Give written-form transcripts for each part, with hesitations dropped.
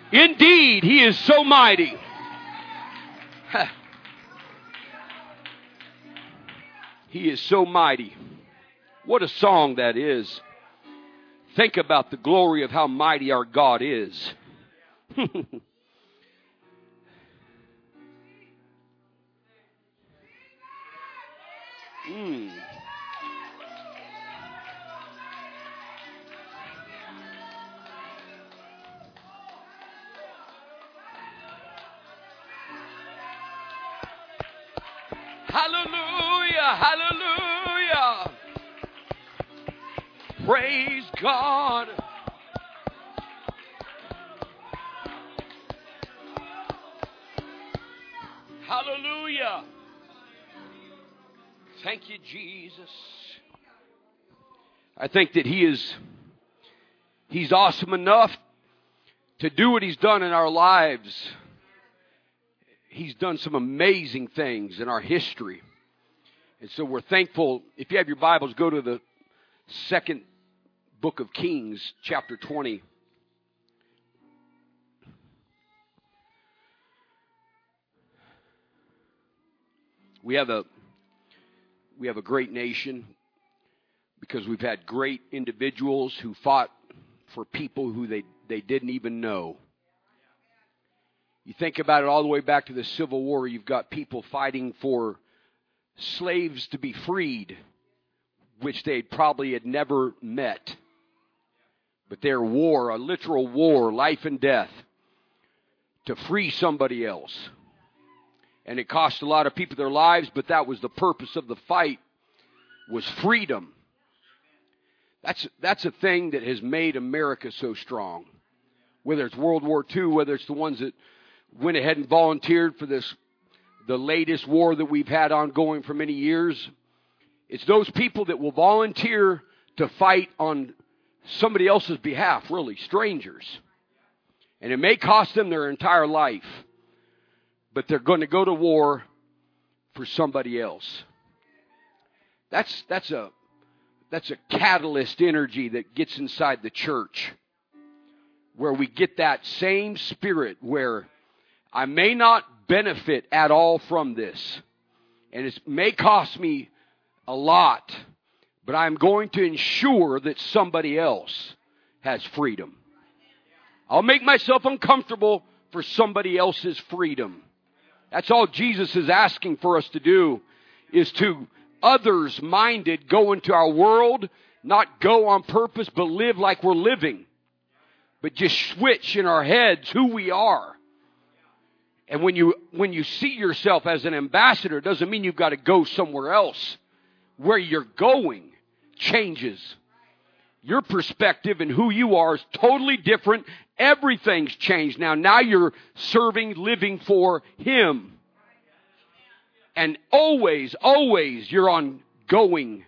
Indeed, He is so mighty. He is so mighty. What a song that is. Think about the glory of how mighty our God is. Hallelujah, hallelujah. Praise God. Hallelujah. Thank you, Jesus. I think that He's awesome enough to do what He's done in our lives. He's done some amazing things in our history. And so we're thankful. If you have your Bibles, go to the second book of Kings, chapter 20. We have a great nation because we've had great individuals who fought for people who they didn't even know. You think about it all the way back to the Civil War. You've got people fighting for slaves to be freed, which they probably had never met. But their war, a literal war, life and death, to free somebody else. And it cost a lot of people their lives, but that was the purpose of the fight, was freedom. That's a thing that has made America so strong. Whether it's World War II, whether it's the ones that went ahead and volunteered for the latest war that we've had ongoing for many years. It's those people that will volunteer to fight on somebody else's behalf, really, strangers. And it may cost them their entire life, but they're going to go to war for somebody else. That's a catalyst energy that gets inside the church, where we get that same spirit where I may not benefit at all from this, and it may cost me a lot, but I'm going to ensure that somebody else has freedom. I'll make myself uncomfortable for somebody else's freedom. That's all Jesus is asking for us to do, is to others-minded go into our world, not go on purpose, but live like we're living. But just switch in our heads who we are. And when you see yourself as an ambassador, it doesn't mean you've got to go somewhere else. Where you're going changes. Your perspective and who you are is totally different. Everything's changed now. Now you're serving, living for Him. And always you're on going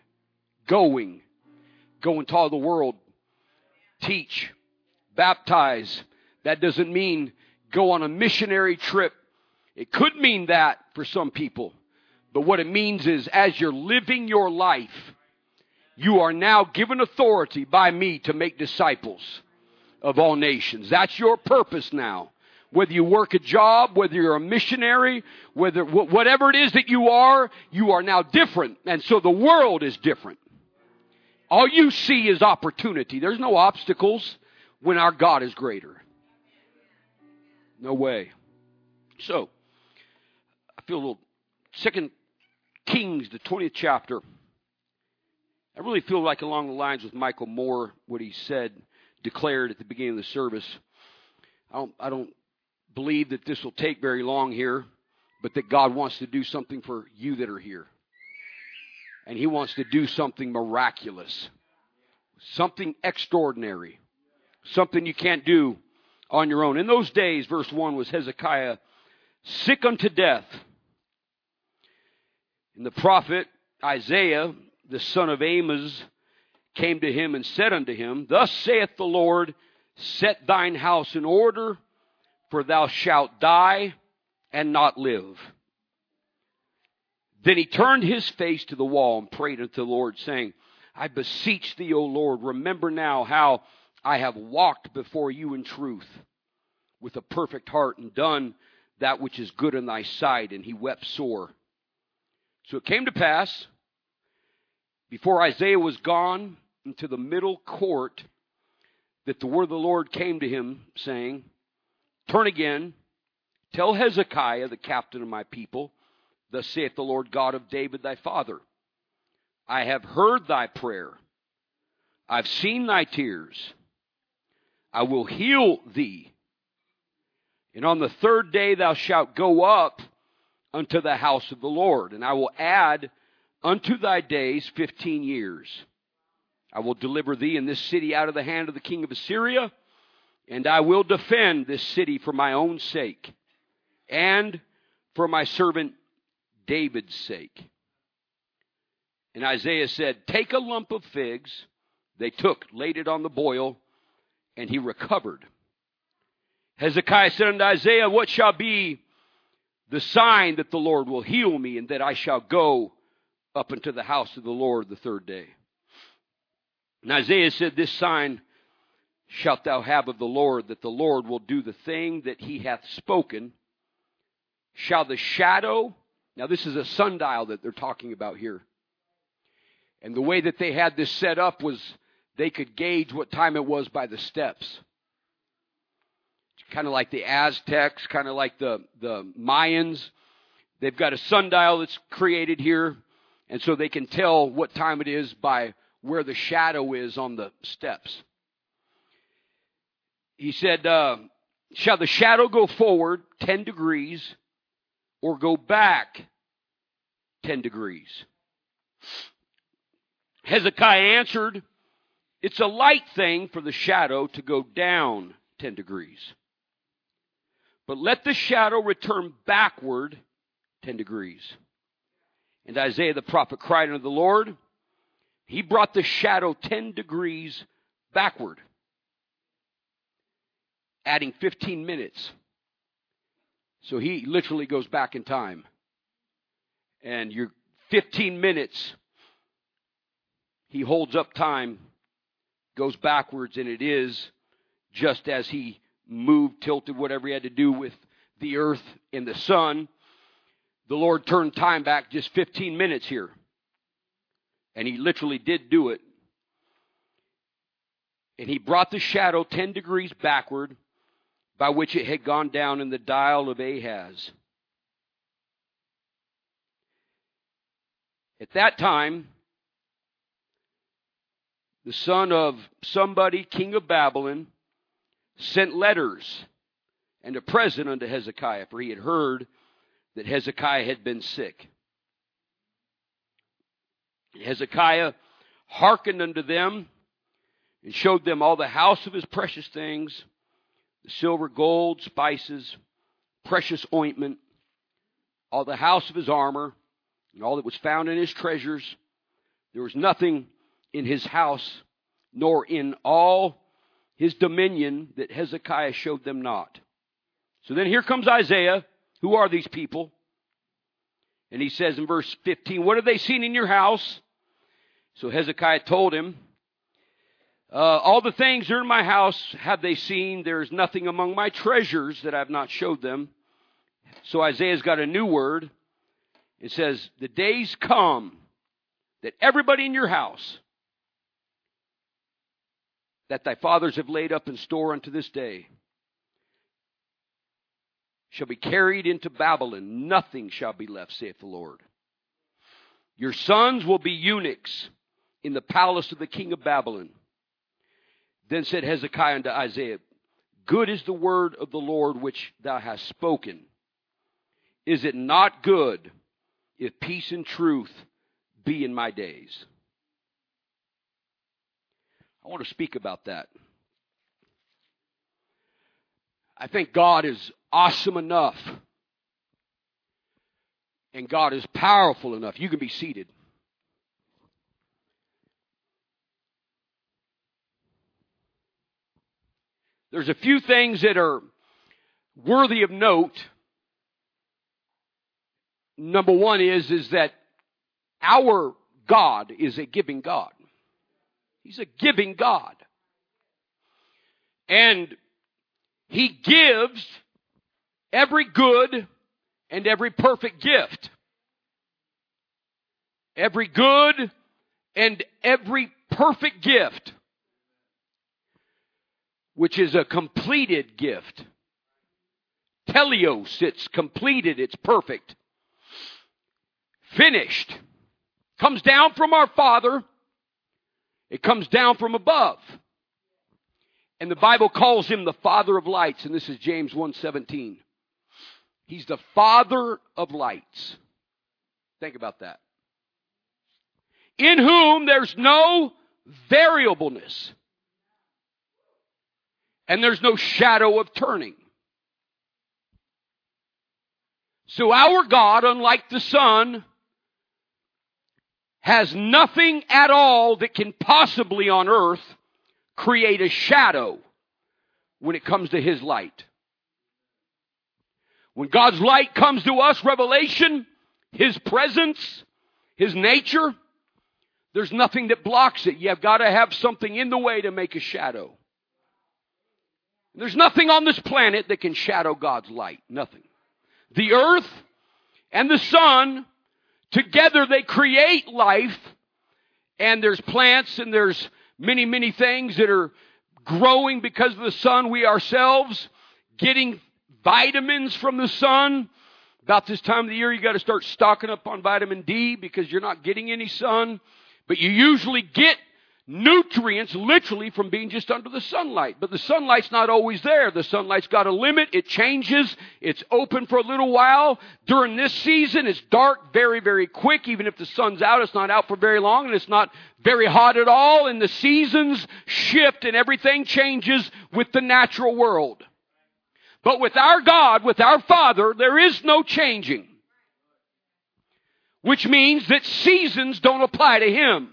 to all the world. Teach, baptize. That doesn't mean go on a missionary trip. It could mean that for some people. But what it means is, as you're living your life, you are now given authority by me to make disciples of all nations. That's your purpose now. Whether you work a job, whether you're a missionary, whatever it is that you are now different. And so the world is different. All you see is opportunity. There's no obstacles when our God is greater. No way. So, I feel a little, 2 Kings, the 20th chapter. I really feel like along the lines with Michael Moore, what he said, declared at the beginning of the service. I don't believe that this will take very long here, but that God wants to do something for you that are here. And He wants to do something miraculous, something extraordinary, something you can't do on your own. In those days, verse 1 was Hezekiah sick unto death. And the prophet Isaiah, the son of Amos, came to him and said unto him, Thus saith the Lord, set thine house in order, for thou shalt die and not live. Then he turned his face to the wall and prayed unto the Lord, saying, I beseech thee, O Lord, remember now how I have walked before you in truth, with a perfect heart and done that which is good in thy sight. And he wept sore. So it came to pass, before Isaiah was gone into the middle court, that the word of the Lord came to him, saying, Turn again, tell Hezekiah, the captain of my people, thus saith the Lord God of David thy father, I have heard thy prayer. I've seen thy tears. I will heal thee. And on the third day thou shalt go up unto the house of the Lord, and I will add unto thy days 15 years. I will deliver thee and this city out of the hand of the king of Assyria, and I will defend this city for my own sake, and for my servant David's sake. And Isaiah said, Take a lump of figs. They took, laid it on the boil, and he recovered. Hezekiah said unto Isaiah, What shall be the sign that the Lord will heal me, and that I shall go up into the house of the Lord the third day? And Isaiah said, This sign shalt thou have of the Lord, that the Lord will do the thing that he hath spoken. Shall the shadow, now this is a sundial that they're talking about here. And the way that they had this set up was they could gauge what time it was by the steps. Kind of like the Aztecs, kind of like the Mayans. They've got a sundial that's created here, and so they can tell what time it is by where the shadow is on the steps. He said, Shall the shadow go forward 10 degrees or go back 10 degrees? Hezekiah answered, It's a light thing for the shadow to go down 10 degrees. But let the shadow return backward 10 degrees. And Isaiah the prophet cried unto the Lord. He brought the shadow 10 degrees backward, adding 15 minutes. So he literally goes back in time. And you're 15 minutes, he holds up time, goes backwards, and it is just as he moved, tilted, whatever he had to do with the earth and the sun. The Lord turned time back just 15 minutes here. And he literally did do it. And he brought the shadow 10 degrees backward, by which it had gone down in the dial of Ahaz. At that time, the son of somebody, king of Babylon, sent letters and a present unto Hezekiah, for he had heard that Hezekiah had been sick. And Hezekiah hearkened unto them and showed them all the house of his precious things, the silver, gold, spices, precious ointment, all the house of his armor, and all that was found in his treasures. There was nothing in his house, nor in all his dominion, that Hezekiah showed them not. So then here comes Isaiah. Who are these people? And he says in verse 15, What have they seen in your house? So Hezekiah told him, All the things that are in my house have they seen. There is nothing among my treasures that I have not showed them. So Isaiah's got a new word. It says, The days come that everybody in your house that thy fathers have laid up in store unto this day shall be carried into Babylon. Nothing shall be left, saith the Lord. Your sons will be eunuchs in the palace of the king of Babylon. Then said Hezekiah unto Isaiah, Good is the word of the Lord which thou hast spoken. Is it not good if peace and truth be in my days? I want to speak about that. I think God is awesome enough, and God is powerful enough. You can be seated. There's a few things that are worthy of note. Number one is that our God is a giving God. He's a giving God. And He gives every good and every perfect gift. Every good and every perfect gift, which is a completed gift. Teleos, it's completed, it's perfect. Finished. Comes down from our Father. It comes down from above. And the Bible calls him the Father of lights, and this is James 1:17. He's the Father of lights. Think about that. In whom there's no variableness. And there's no shadow of turning. So our God, unlike the sun, has nothing at all that can possibly on earth create a shadow when it comes to His light. When God's light comes to us, revelation, His presence, His nature, there's nothing that blocks it. You've got to have something in the way to make a shadow. There's nothing on this planet that can shadow God's light. Nothing. The earth and the sun, together they create life. And there's plants and there's many, many things that are growing because of the sun. We ourselves getting vitamins from the sun. About this time of the year, you got to start stocking up on vitamin D because you're not getting any sun. But you usually get nutrients literally from being just under the sunlight. But the sunlight's not always there. The sunlight's got a limit. It changes. It's open for a little while. During this season, it's dark very, very quick. Even if the sun's out, it's not out for very long. And it's not very hot at all. And the seasons shift and everything changes with the natural world. But with our God, with our Father, there is no changing. Which means that seasons don't apply to Him.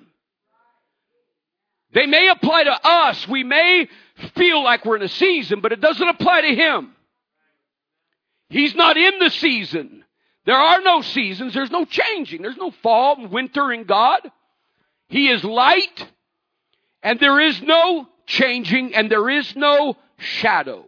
They may apply to us. We may feel like we're in a season, but it doesn't apply to Him. He's not in the season. There are no seasons. There's no changing. There's no fall and winter in God. He is light, and there is no changing, and there is no shadow.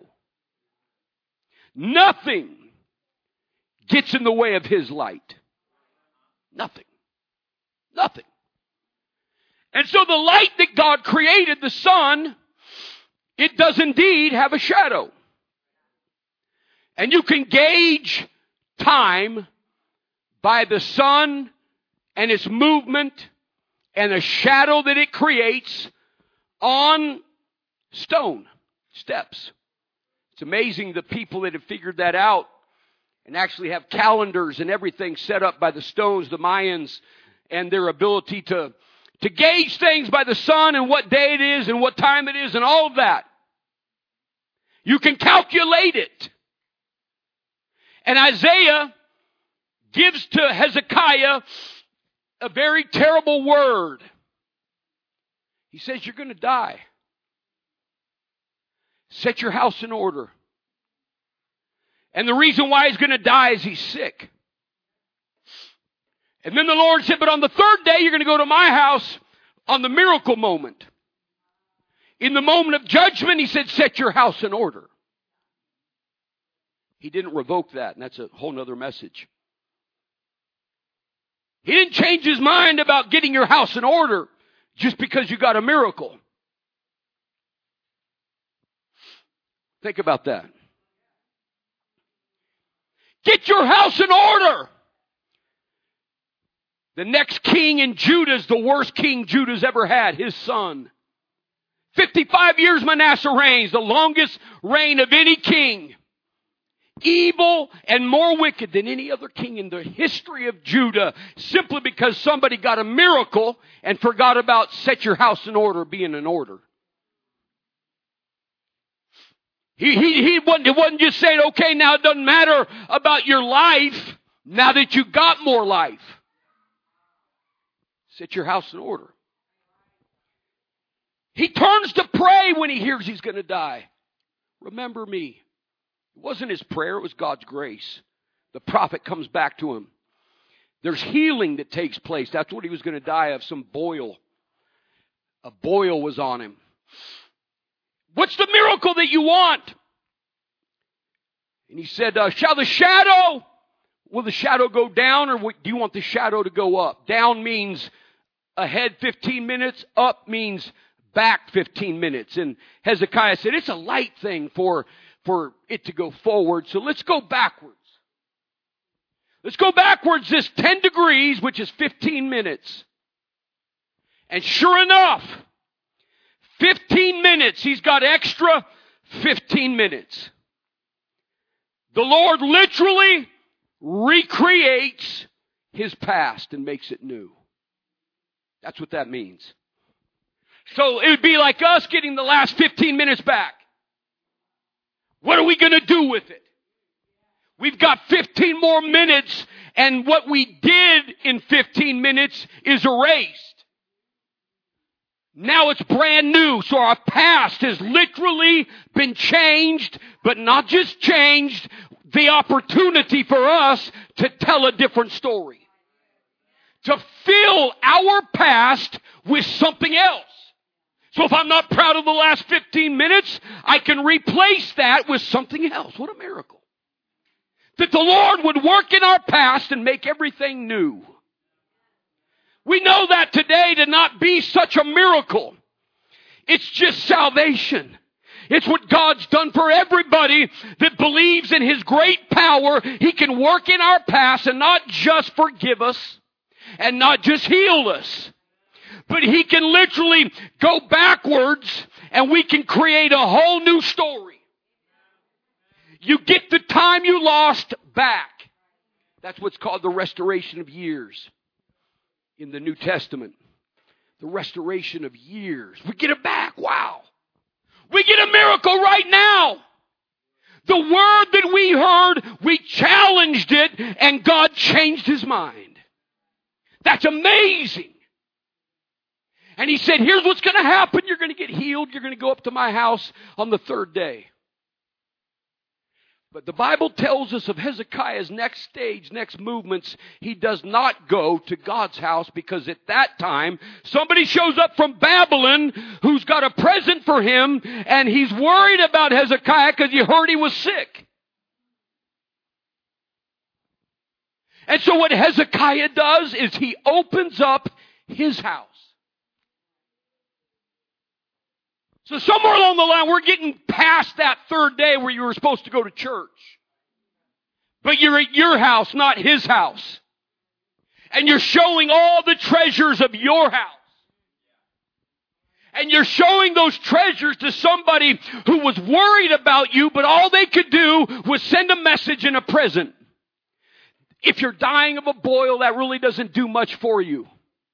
Nothing gets in the way of His light. Nothing. Nothing. And so the light that God created, the sun, it does indeed have a shadow. And you can gauge time by the sun and its movement and the shadow that it creates on stone steps. It's amazing the people that have figured that out and actually have calendars and everything set up by the stones, the Mayans, and their ability to gauge things by the sun and what day it is and what time it is and all of that. You can calculate it. And Isaiah gives to Hezekiah a very terrible word. He says, you're going to die. Set your house in order. And the reason why he's going to die is he's sick. And then the Lord said, but on the third day, you're going to go to my house on the miracle moment. In the moment of judgment, He said, set your house in order. He didn't revoke that, and that's a whole other message. He didn't change His mind about getting your house in order just because you got a miracle. Think about that. Get your house in order. The next king in Judah is the worst king Judah's ever had, his son. 55 years Manasseh reigns, the longest reign of any king. Evil and more wicked than any other king in the history of Judah, simply because somebody got a miracle and forgot about set your house in order being in order. He wasn't just saying, okay, now it doesn't matter about your life now that you got more life. Set your house in order. He turns to pray when he hears he's going to die. Remember me. It wasn't his prayer, it was God's grace. The prophet comes back to him. There's healing that takes place. That's what he was going to die of, some boil. A boil was on him. What's the miracle that you want? And he said, shall the shadow, will the shadow go down, or do you want the shadow to go up? Down means ahead 15 minutes. Up means back 15 minutes. And Hezekiah said, it's a light thing for it to go forward. So let's go backwards. Let's go backwards this 10 degrees, which is 15 minutes. And sure enough, 15 minutes, he's got extra 15 minutes. The Lord literally recreates His past and makes it new. That's what that means. So it would be like us getting the last 15 minutes back. What are we going to do with it? We've got 15 more minutes, and what we did in 15 minutes is erased. Now it's brand new. So our past has literally been changed, but not just changed, the opportunity for us to tell a different story. To fill our past with something else. So if I'm not proud of the last 15 minutes, I can replace that with something else. What a miracle. That the Lord would work in our past and make everything new. We know that today to not be such a miracle. It's just salvation. It's what God's done for everybody that believes in His great power. He can work in our past and not just forgive us and not just heal us, but He can literally go backwards and we can create a whole new story. You get the time you lost back. That's what's called the restoration of years in the New Testament. The restoration of years. We get it back. Wow. We get a miracle right now. The word that we heard, we challenged it, and God changed His mind. That's amazing. And He said, here's what's going to happen. You're going to get healed. You're going to go up to my house on the third day. But the Bible tells us of Hezekiah's next stage, next movements. He does not go to God's house because at that time, somebody shows up from Babylon who's got a present for him, and he's worried about Hezekiah because he heard he was sick. And so what Hezekiah does is he opens up his house. So somewhere along the line, we're getting past that third day where you were supposed to go to church. But you're at your house, not his house. And you're showing all the treasures of your house. And you're showing those treasures to somebody who was worried about you, but all they could do was send a message and a present. If you're dying of a boil, that really doesn't do much for you.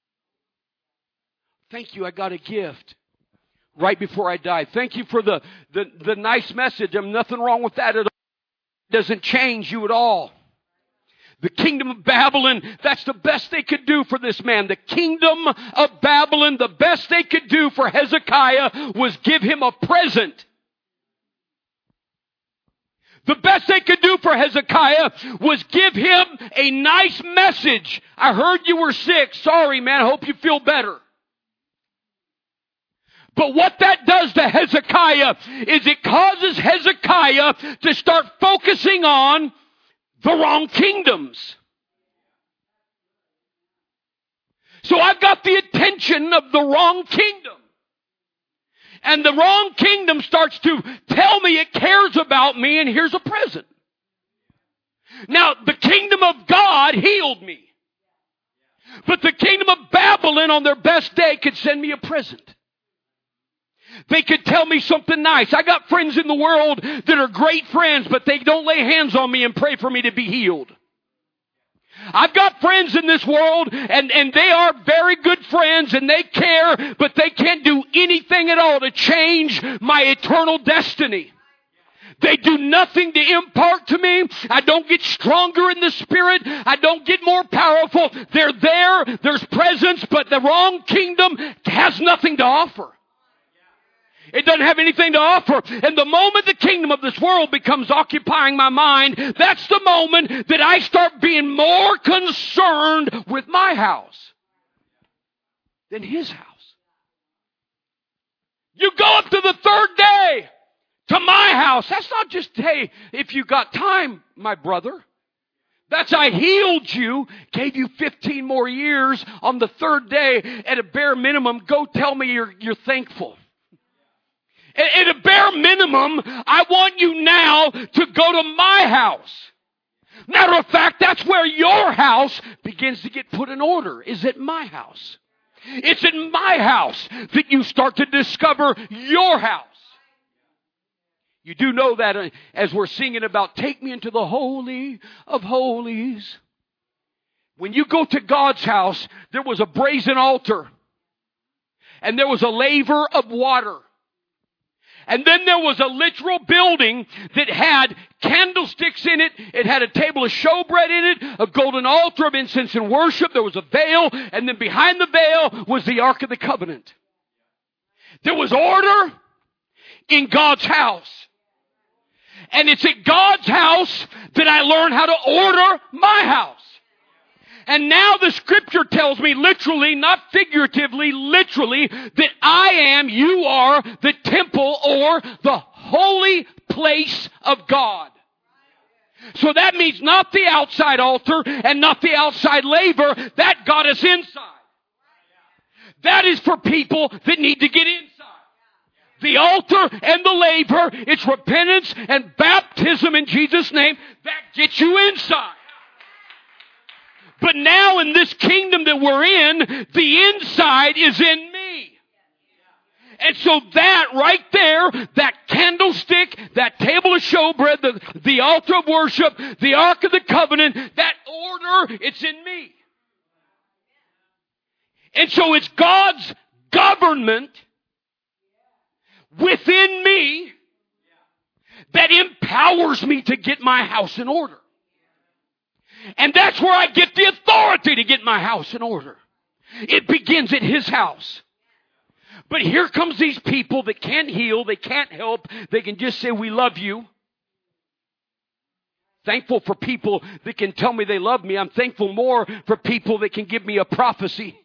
Thank you, I got a gift. Right before I died. Thank you for the nice message. There's nothing wrong with that at all. It doesn't change you at all. The kingdom of Babylon, that's the best they could do for this man. The kingdom of Babylon, the best they could do for Hezekiah was give him a present. The best they could do for Hezekiah was give him a nice message. I heard you were sick. Sorry, man. I hope you feel better. But what that does to Hezekiah is it causes Hezekiah to start focusing on the wrong kingdoms. So I've got the attention of the wrong kingdom. And the wrong kingdom starts to tell me it cares about me, and here's a present. Now, the kingdom of God healed me. But the kingdom of Babylon on their best day could send me a present. They could tell me something nice. I got friends in the world that are great friends, but they don't lay hands on me and pray for me to be healed. I've got friends in this world, and they are very good friends, and they care, but they can't do anything at all to change my eternal destiny. They do nothing to impart to me. I don't get stronger in the Spirit. I don't get more powerful. They're there. There's presence, but the wrong kingdom has nothing to offer. It doesn't have anything to offer. And the moment the kingdom of this world becomes occupying my mind, that's the moment that I start being more concerned with my house than his house. You go up to the third day. To my house. That's not just, hey, if you got time, my brother. That's I healed you, gave you 15 more years on the third day. At a bare minimum, go tell me you're thankful. At a bare minimum, I want you now to go to my house. Matter of fact, that's where your house begins to get put in order, is at my house. It's in my house that you start to discover your house. You do know that as we're singing about take me into the Holy of Holies. When you go to God's house, there was a brazen altar. And there was a laver of water. And then there was a literal building that had candlesticks in it. It had a table of showbread in it, a golden altar of incense and worship. There was a veil. And then behind the veil was the Ark of the Covenant. There was order in God's house. And it's at God's house that I learn how to order my house. And now the scripture tells me literally, not figuratively, literally, that you are the temple or the holy place of God. So that means not the outside altar and not the outside laver. That got us inside. That is for people that need to get inside. The altar and the laver, it's repentance and baptism in Jesus' name that gets you inside. But now in this kingdom that we're in, the inside is in me. And so that right there, that candlestick, that table of showbread, the altar of worship, the Ark of the Covenant, that order, it's in me. And so it's God's government within me that empowers me to get my house in order. And that's where I get the authority to get my house in order. It begins at His house. But here comes these people that can't heal, they can't help, they can just say, we love you. Thankful for people that can tell me they love me. I'm thankful more for people that can give me a prophecy.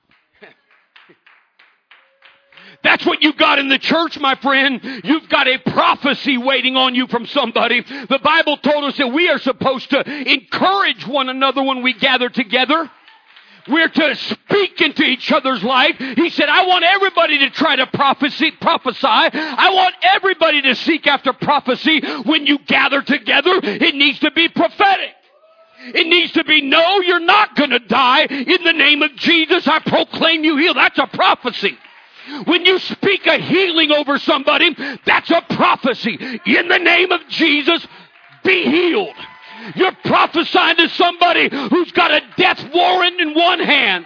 That's what you got in the church, my friend. You've got a prophecy waiting on you from somebody. The Bible told us that we are supposed to encourage one another when we gather together. We're to speak into each other's life. He said, I want everybody to try to prophesy. I want everybody to seek after prophecy. When you gather together, it needs to be prophetic. It needs to be, no, you're not going to die. In the name of Jesus, I proclaim you healed. That's a prophecy. When you speak a healing over somebody, that's a prophecy. In the name of Jesus, be healed. You're prophesying to somebody who's got a death warrant in one hand.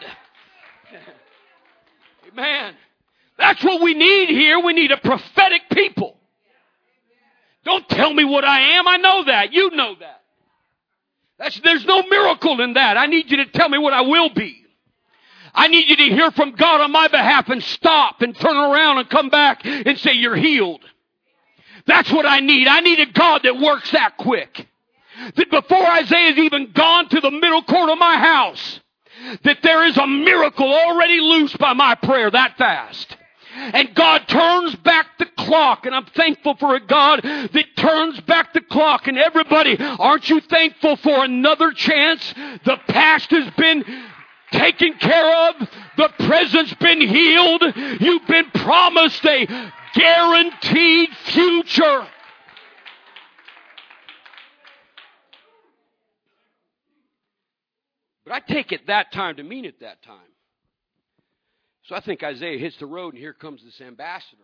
Amen. That's what we need here. We need a prophetic people. Don't tell me what I am. I know that. You know that. There's no miracle in that. I need you to tell me what I will be. I need you to hear from God on my behalf and stop and turn around and come back and say, you're healed. That's what I need. I need a God that works that quick. That before Isaiah's even gone to the middle court of my house, that there is a miracle already loose by my prayer that fast. And God turns back the clock. And I'm thankful for a God that turns back the clock. And everybody, aren't you thankful for another chance? The past has been taken care of. The present's been healed. You've been promised a guaranteed future. But I take it that time to mean it that time. So I think Isaiah hits the road, and here comes this ambassador.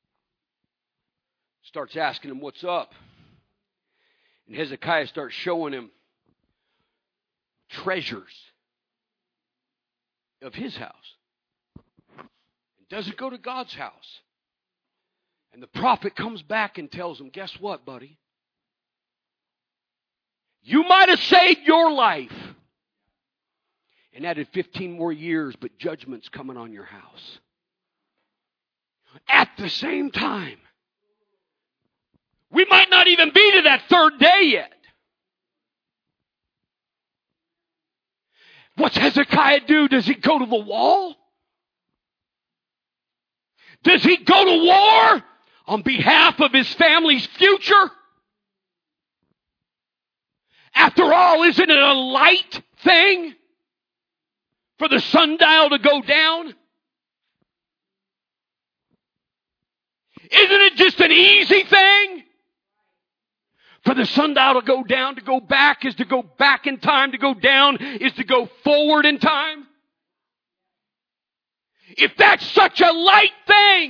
Starts asking him what's up. And Hezekiah starts showing him treasures of his house. It doesn't go to God's house. And the prophet comes back and tells him, guess what, buddy? You might have saved your life and added 15 more years, but judgment's coming on your house. At the same time, we might not even be to that third day yet. What's Hezekiah do? Does he go to the wall? Does he go to war? on behalf of his family's future? After all, isn't it a light thing for the sundial to go down? Isn't it just an easy thing for the sundial to go down? To go back is to go back in time. To go down is to go forward in time. If that's such a light thing,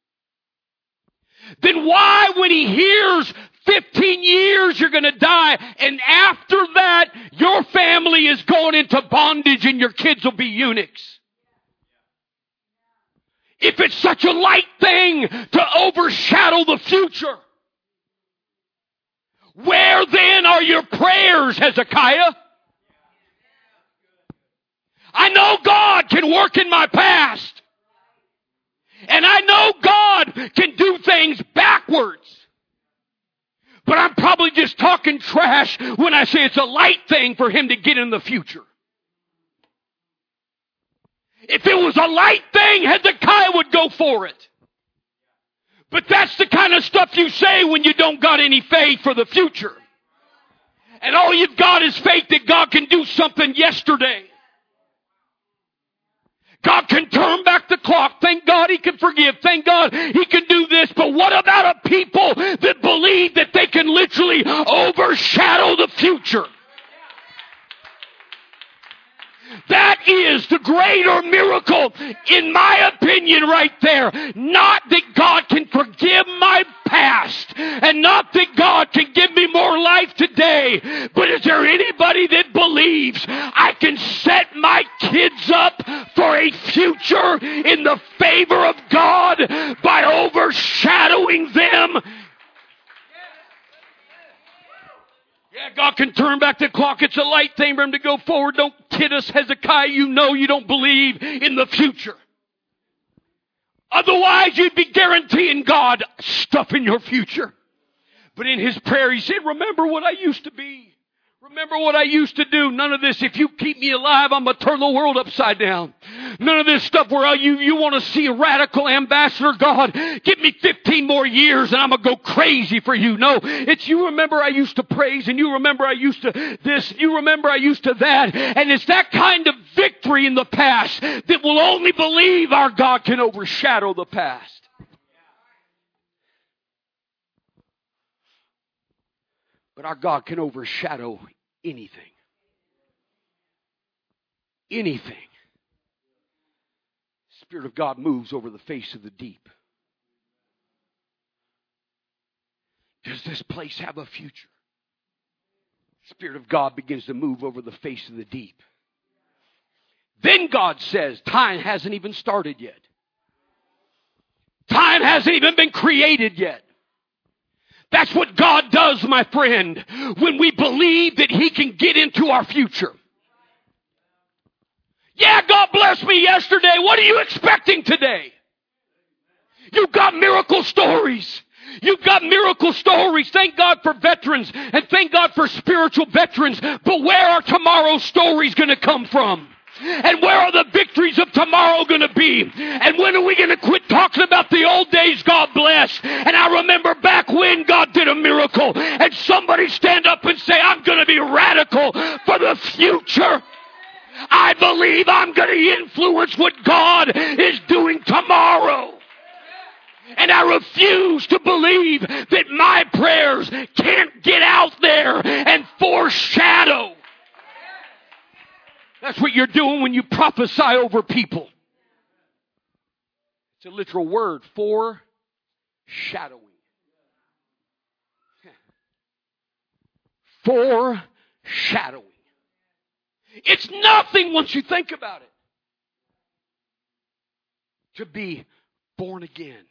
then why, when he hears 15 years you're going to die, and after that your family is going into bondage and your kids will be eunuchs? If it's such a light thing to overshadow the future, where then are your prayers, Hezekiah? I know God can work in my past. And I know God can do things backwards. But I'm probably just talking trash when I say it's a light thing for him to get in the future. If it was a light thing, Hezekiah would go for it. But that's the kind of stuff you say when you don't got any faith for the future. And all you've got is faith that God can do something yesterday. God can turn back the clock. Thank God he can forgive. Thank God he can do this. But what about a people that believe that they can literally overshadow the future? That is the greater miracle, in my opinion, right there. Not that God can forgive my past, and not that God can give me more life today, but is there anybody that believes I can set my kids up for a future in the favor of God by overshadowing them? Yeah, God can turn back the clock. It's a light thing for him to go forward. Don't kid us, Hezekiah. You know you don't believe in the future. Otherwise, you'd be guaranteeing God stuff in your future. But in his prayer, he said, remember what I used to be. Remember what I used to do. None of this, if you keep me alive, I'm going to turn the world upside down. None of this stuff where you want to see a radical ambassador. God, give me 15 more years and I'm going to go crazy for you. No, it's you remember I used to praise, and you remember I used to this, you remember I used to that. And it's that kind of victory in the past that will only believe our God can overshadow the past. But our God can overshadow anything. Anything. The Spirit of God moves over the face of the deep. Does this place have a future? The Spirit of God begins to move over the face of the deep. Then God says, time hasn't even started yet. Time hasn't even been created yet. That's what God does, my friend, when we believe that he can get into our future. Yeah, God blessed me yesterday. What are you expecting today? You've got miracle stories. You've got miracle stories. Thank God for veterans and thank God for spiritual veterans. But where are tomorrow's stories going to come from? And where are the victories of tomorrow going to be? And when are we going to quit talking about the old days, God bless? And I remember back when God did a miracle. And somebody stand up and say, I'm going to be radical for the future. I believe I'm going to influence what God is doing tomorrow. And I refuse to believe that my prayers can't get out there and foreshadow. That's what you're doing when you prophesy over people. It's a literal word, foreshadowing. Foreshadowing. It's nothing once you think about it to be born again.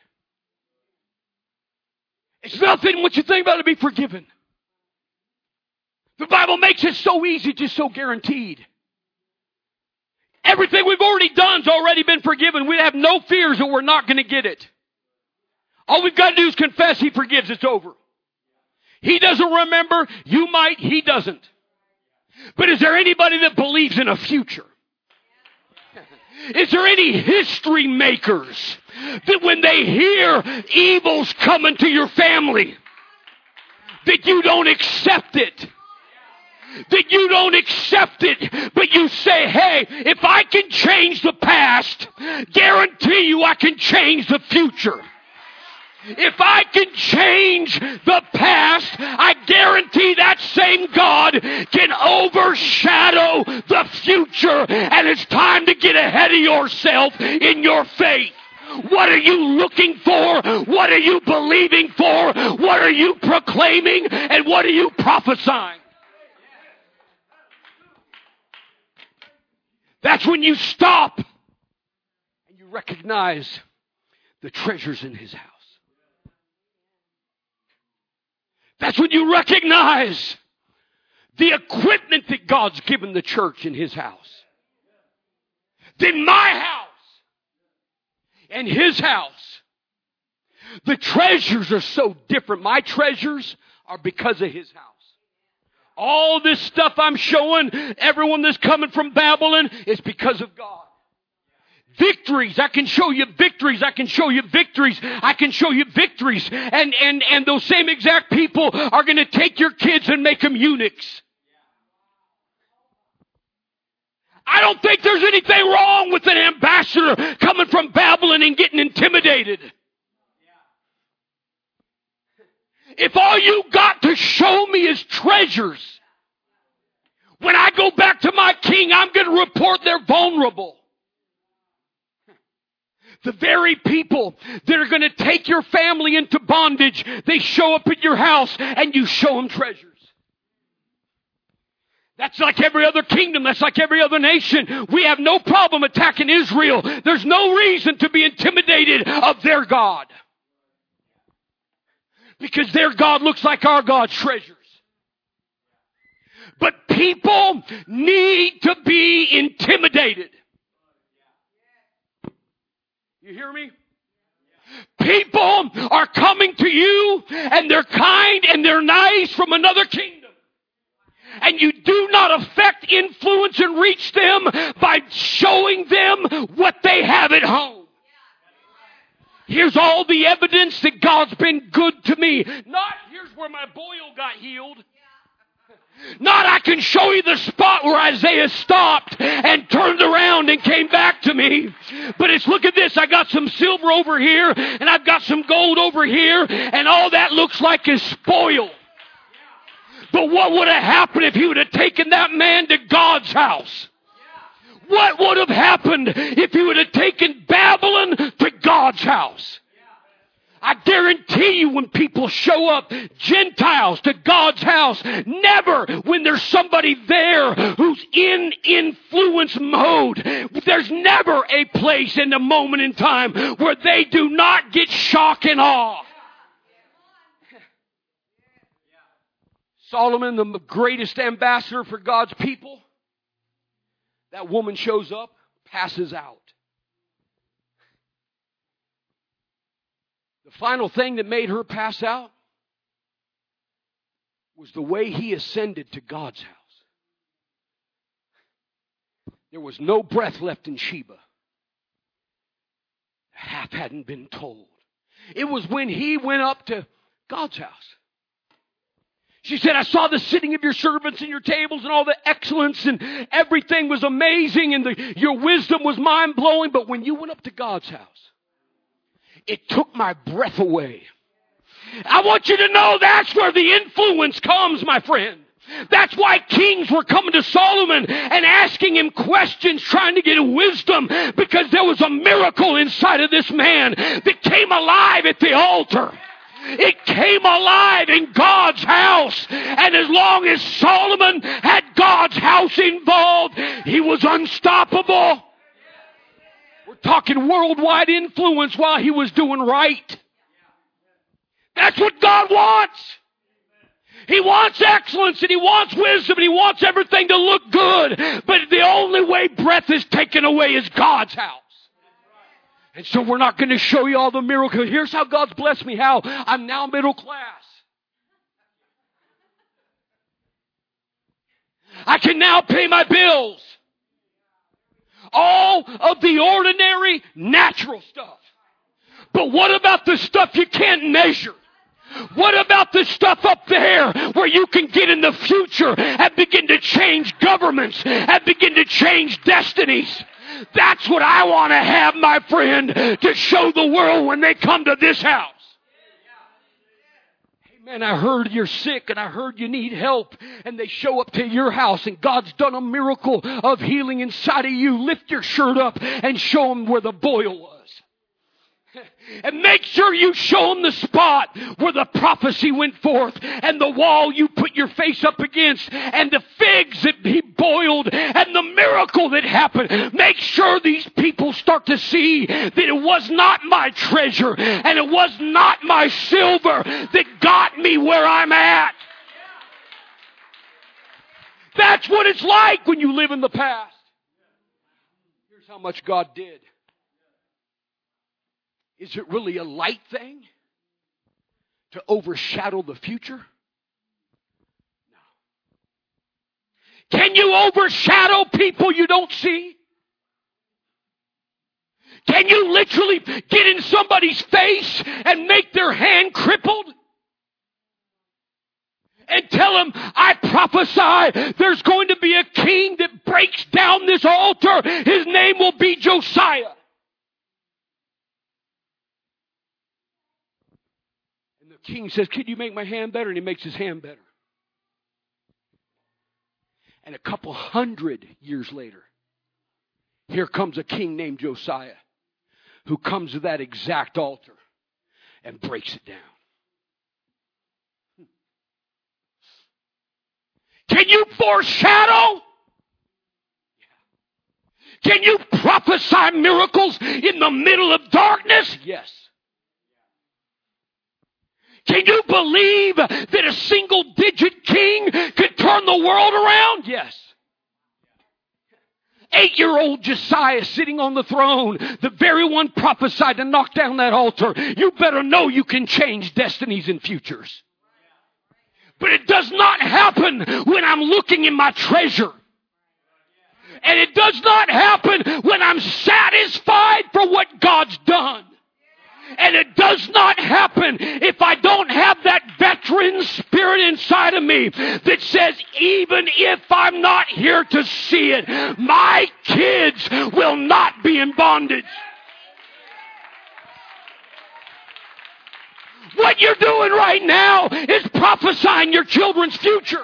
It's nothing once you think about it to be forgiven. The Bible makes it so easy, just so guaranteed. Everything we've already done's already been forgiven. We have no fears that we're not going to get it. All we've got to do is confess he forgives. It's over. He doesn't remember. You might. He doesn't. But is there anybody that believes in a future? Is there any history makers that when they hear evil's coming to your family, that you don't accept it? That you don't accept it, but you say, hey, if I can change the past, guarantee you I can change the future. If I can change the past, I guarantee that same God can overshadow the future, and it's time to get ahead of yourself in your faith. What are you looking for? What are you believing for? What are you proclaiming? And what are you prophesying? That's when you stop and you recognize the treasures in His house. That's when you recognize the equipment that God's given the church in His house. In my house and His house, the treasures are so different. My treasures are because of His house. All this stuff I'm showing everyone that's coming from Babylon is because of God. Victories. I can show you victories. I can show you victories. I can show you victories. And those same exact people are going to take your kids and make them eunuchs. I don't think there's anything wrong with an ambassador coming from Babylon and getting intimidated. If all you got to show me is treasures, when I go back to my king, I'm going to report they're vulnerable. The very people that are going to take your family into bondage, they show up at your house and you show them treasures. That's like every other kingdom. That's like every other nation. We have no problem attacking Israel. There's no reason to be intimidated of their God. Because their God looks like our God's treasures. But people need to be intimidated. You hear me? People are coming to you and they're kind and they're nice from another kingdom. And you do not affect, influence, and reach them by showing them what they have at home. Here's all the evidence that God's been good to me. Not, here's where my boil got healed. Not, I can show you the spot where Isaiah stopped and turned around and came back to me. But it's, look at this, I got some silver over here and I've got some gold over here, and all that looks like is spoil. But what would have happened if he would have taken that man to God's house? What would have happened if he would have taken Babylon to God's house? I guarantee you when people show up, Gentiles, to God's house, never when there's somebody there who's in influence mode, there's never a place in a moment in time where they do not get shock and awe. Solomon, the greatest ambassador for God's people, that woman shows up, passes out. The final thing that made her pass out was the way he ascended to God's house. There was no breath left in Sheba. Half hadn't been told. It was when he went up to God's house. She said, I saw the sitting of your servants and your tables and all the excellence and everything was amazing and your wisdom was mind-blowing. But when you went up to God's house, it took my breath away. I want you to know that's where the influence comes, my friend. That's why kings were coming to Solomon and asking him questions, trying to get wisdom, because there was a miracle inside of this man that came alive at the altar. It came alive in God's house. And as long as Solomon had God's house involved, he was unstoppable. We're talking worldwide influence while he was doing right. That's what God wants. He wants excellence and he wants wisdom and he wants everything to look good. But the only way breath is taken away is God's house. And so we're not going to show you all the miracles. Here's how God's blessed me. How I'm now middle class. I can now pay my bills. all of the ordinary natural stuff. But what about the stuff you can't measure? What about the stuff up there where you can get in the future and begin to change governments and begin to change destinies? That's what I want to have, my friend, to show the world when they come to this house. Hey, man, I heard you're sick and I heard you need help, and they show up to your house and God's done a miracle of healing inside of you. Lift your shirt up and show them where the boil was. And make sure you show them the spot where the prophecy went forth, and the wall you put your face up against, and the figs that he boiled, and the miracle that happened. Make sure these people start to see that it was not my treasure and it was not my silver that got me where I'm at. That's what it's like when you live in the past. Here's how much God did. Is it really a light thing to overshadow the future? No. Can you overshadow people you don't see? Can you literally get in somebody's face and make their hand crippled? And tell them, I prophesy there's going to be a king that breaks down this altar. His name will be Josiah. The king says, could you make my hand better? And he makes his hand better. And a couple hundred years later, here comes a king named Josiah who comes to that exact altar and breaks it down. Can you foreshadow? Can you prophesy miracles in the middle of darkness? Yes. Can you believe that a single-digit king could turn the world around? Yes. 8-year-old Josiah sitting on the throne, the very one prophesied to knock down that altar. You better know you can change destinies and futures. But it does not happen when I'm looking in my treasure. And it does not happen when I'm satisfied for what God's done. And it does not happen if I don't have that veteran spirit inside of me that says, even if I'm not here to see it, my kids will not be in bondage. What you're doing right now is prophesying your children's future.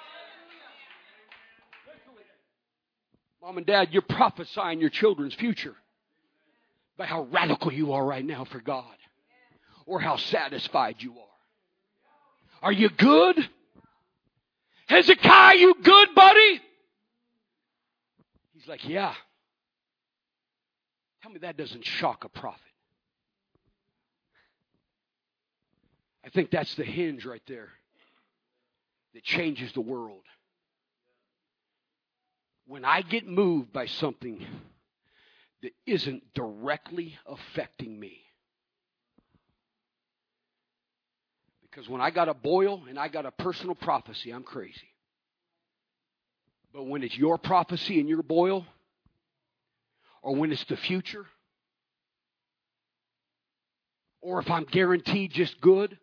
Mom and Dad, you're prophesying your children's future by how radical you are right now for God, or how satisfied you are. Are you good? Hezekiah, you good, buddy? He's like, yeah. Tell me that doesn't shock a prophet. I think that's the hinge right there that changes the world. When I get moved by something that isn't directly affecting me. Because when I got a boil and I got a personal prophecy, I'm crazy. But when it's your prophecy and your boil, or when it's the future, or if I'm guaranteed just good,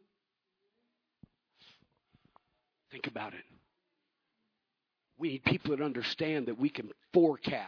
think about it. We need people that understand that we can forecast.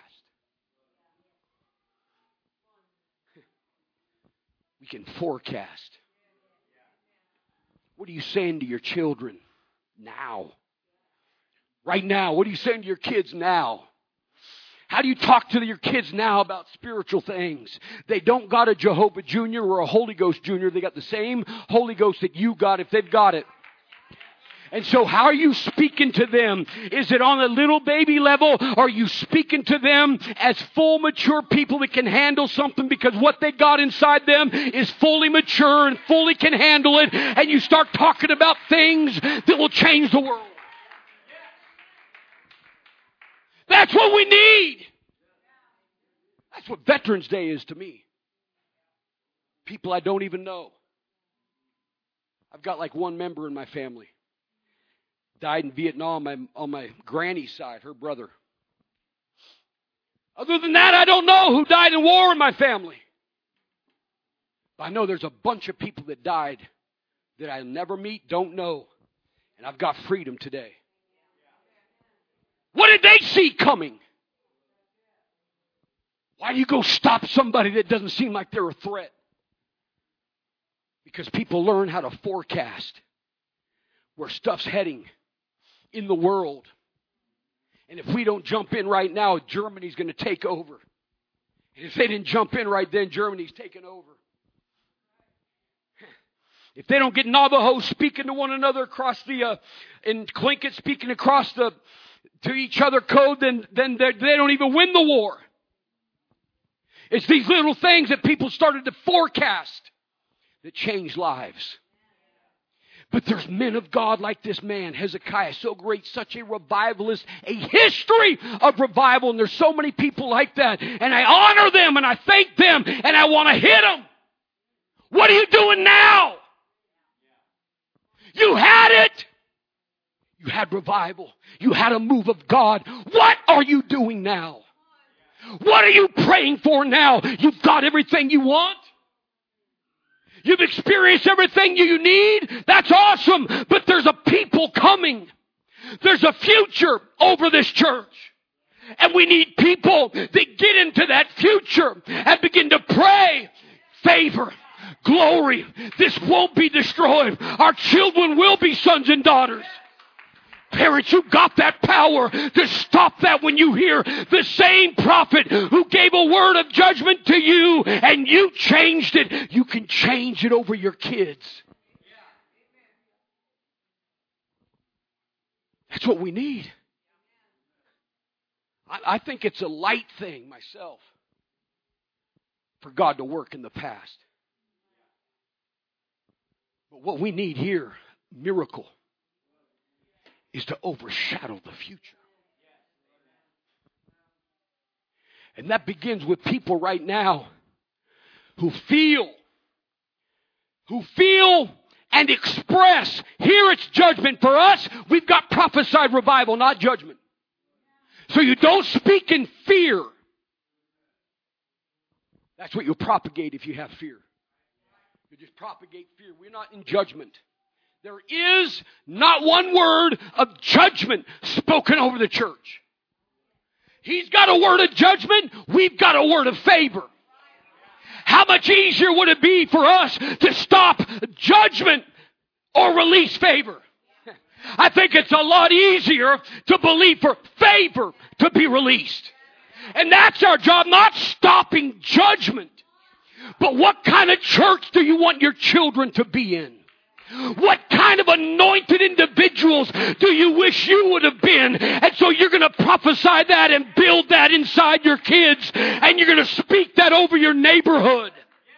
We can forecast. What are you saying to your children now? Right now. What are you saying to your kids now? How do you talk to your kids now about spiritual things? They don't got a Jehovah Jr. or a Holy Ghost Jr. They got the same Holy Ghost that you got if they've got it. And so how are you speaking to them? Is it on a little baby level? Or are you speaking to them as full mature people that can handle something because what they got inside them is fully mature and fully can handle it, and you start talking about things that will change the world? That's what we need. That's what Veterans Day is to me. People I don't even know. I've got like one member in my family. Died in Vietnam on my granny's side, her brother. Other than that, I don't know who died in war in my family. But I know there's a bunch of people that died that I'll never meet, don't know. And I've got freedom today. What did they see coming? Why do you go stop somebody that doesn't seem like they're a threat? Because people learn how to forecast where stuff's heading in the world. And if we don't jump in right now, Germany's going to take over. And if they didn't jump in right then, Germany's taking over. If they don't get Navajo speaking to one another across the, and Tlingit speaking across the, to each other code, then they don't even win the war. It's these little things that people started to forecast that change lives. But there's men of God like this man, Hezekiah, so great, such a revivalist, a history of revival. And there's so many people like that. And I honor them and I thank them and I want to hit them. What are you doing now? You had it. You had revival. You had a move of God. What are you doing now? What are you praying for now? You've got everything you want. You've experienced everything you need. That's awesome. But there's a people coming. There's a future over this church. And we need people that get into that future and begin to pray. Favor. Glory. This won't be destroyed. Our children will be sons and daughters. Parents, you got that power to stop that when you hear the same prophet who gave a word of judgment to you and you changed it. You can change it over your kids. That's what we need. I think it's a light thing myself for God to work in the past. But what we need here, miracle, is to overshadow the future. And that begins with people right now who feel and express. Here it's judgment. For us, we've got prophesied revival, not judgment. So you don't speak in fear. That's what you'll propagate if you have fear. You just propagate fear. We're not in judgment. There is not one word of judgment spoken over the church. He's got a word of judgment. We've got a word of favor. How much easier would it be for us to stop judgment or release favor? I think it's a lot easier to believe for favor to be released. And that's our job, not stopping judgment. But what kind of church do you want your children to be in? What kind of anointed individuals do you wish you would have been? And so you're going to prophesy that and build that inside your kids. And you're going to speak that over your neighborhood.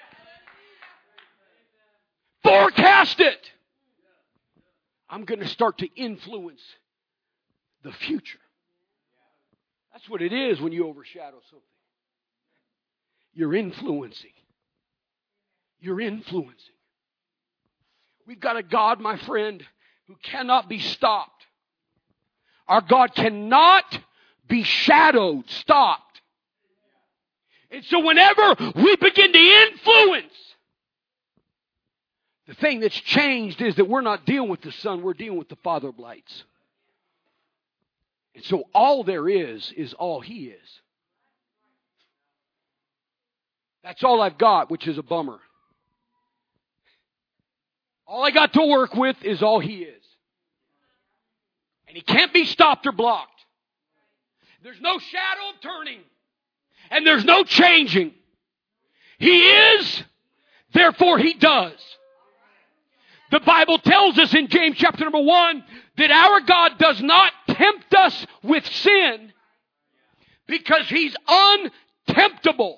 Forecast it. I'm going to start to influence the future. That's what it is when you overshadow something. You're influencing. You're influencing. We've got a God, my friend, who cannot be stopped. Our God cannot be shadowed, stopped. And so whenever we begin to influence, the thing that's changed is that we're not dealing with the Son, we're dealing with the Father of lights. And so all there is all He is. That's all I've got, which is a bummer. All I got to work with is all He is. And He can't be stopped or blocked. There's no shadow of turning. And there's no changing. He is, therefore He does. The Bible tells us in James chapter number 1 that our God does not tempt us with sin because He's untemptable.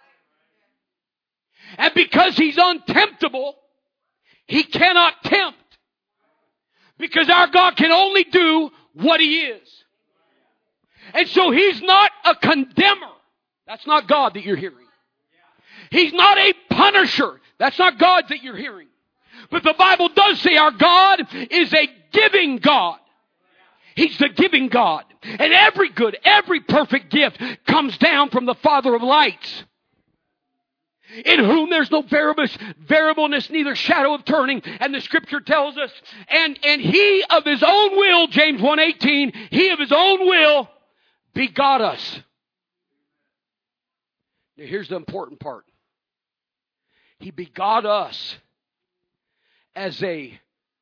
And because He's untemptable, He cannot tempt. Because our God can only do what He is. And so He's not a condemner. That's not God that you're hearing. He's not a punisher. That's not God that you're hearing. But the Bible does say our God is a giving God. He's the giving God. And every good, every perfect gift comes down from the Father of lights, in whom there's no variableness, neither shadow of turning. And the Scripture tells us, and He of His own will, James 1:18, He of His own will begot us. Now here's the important part. He begot us as a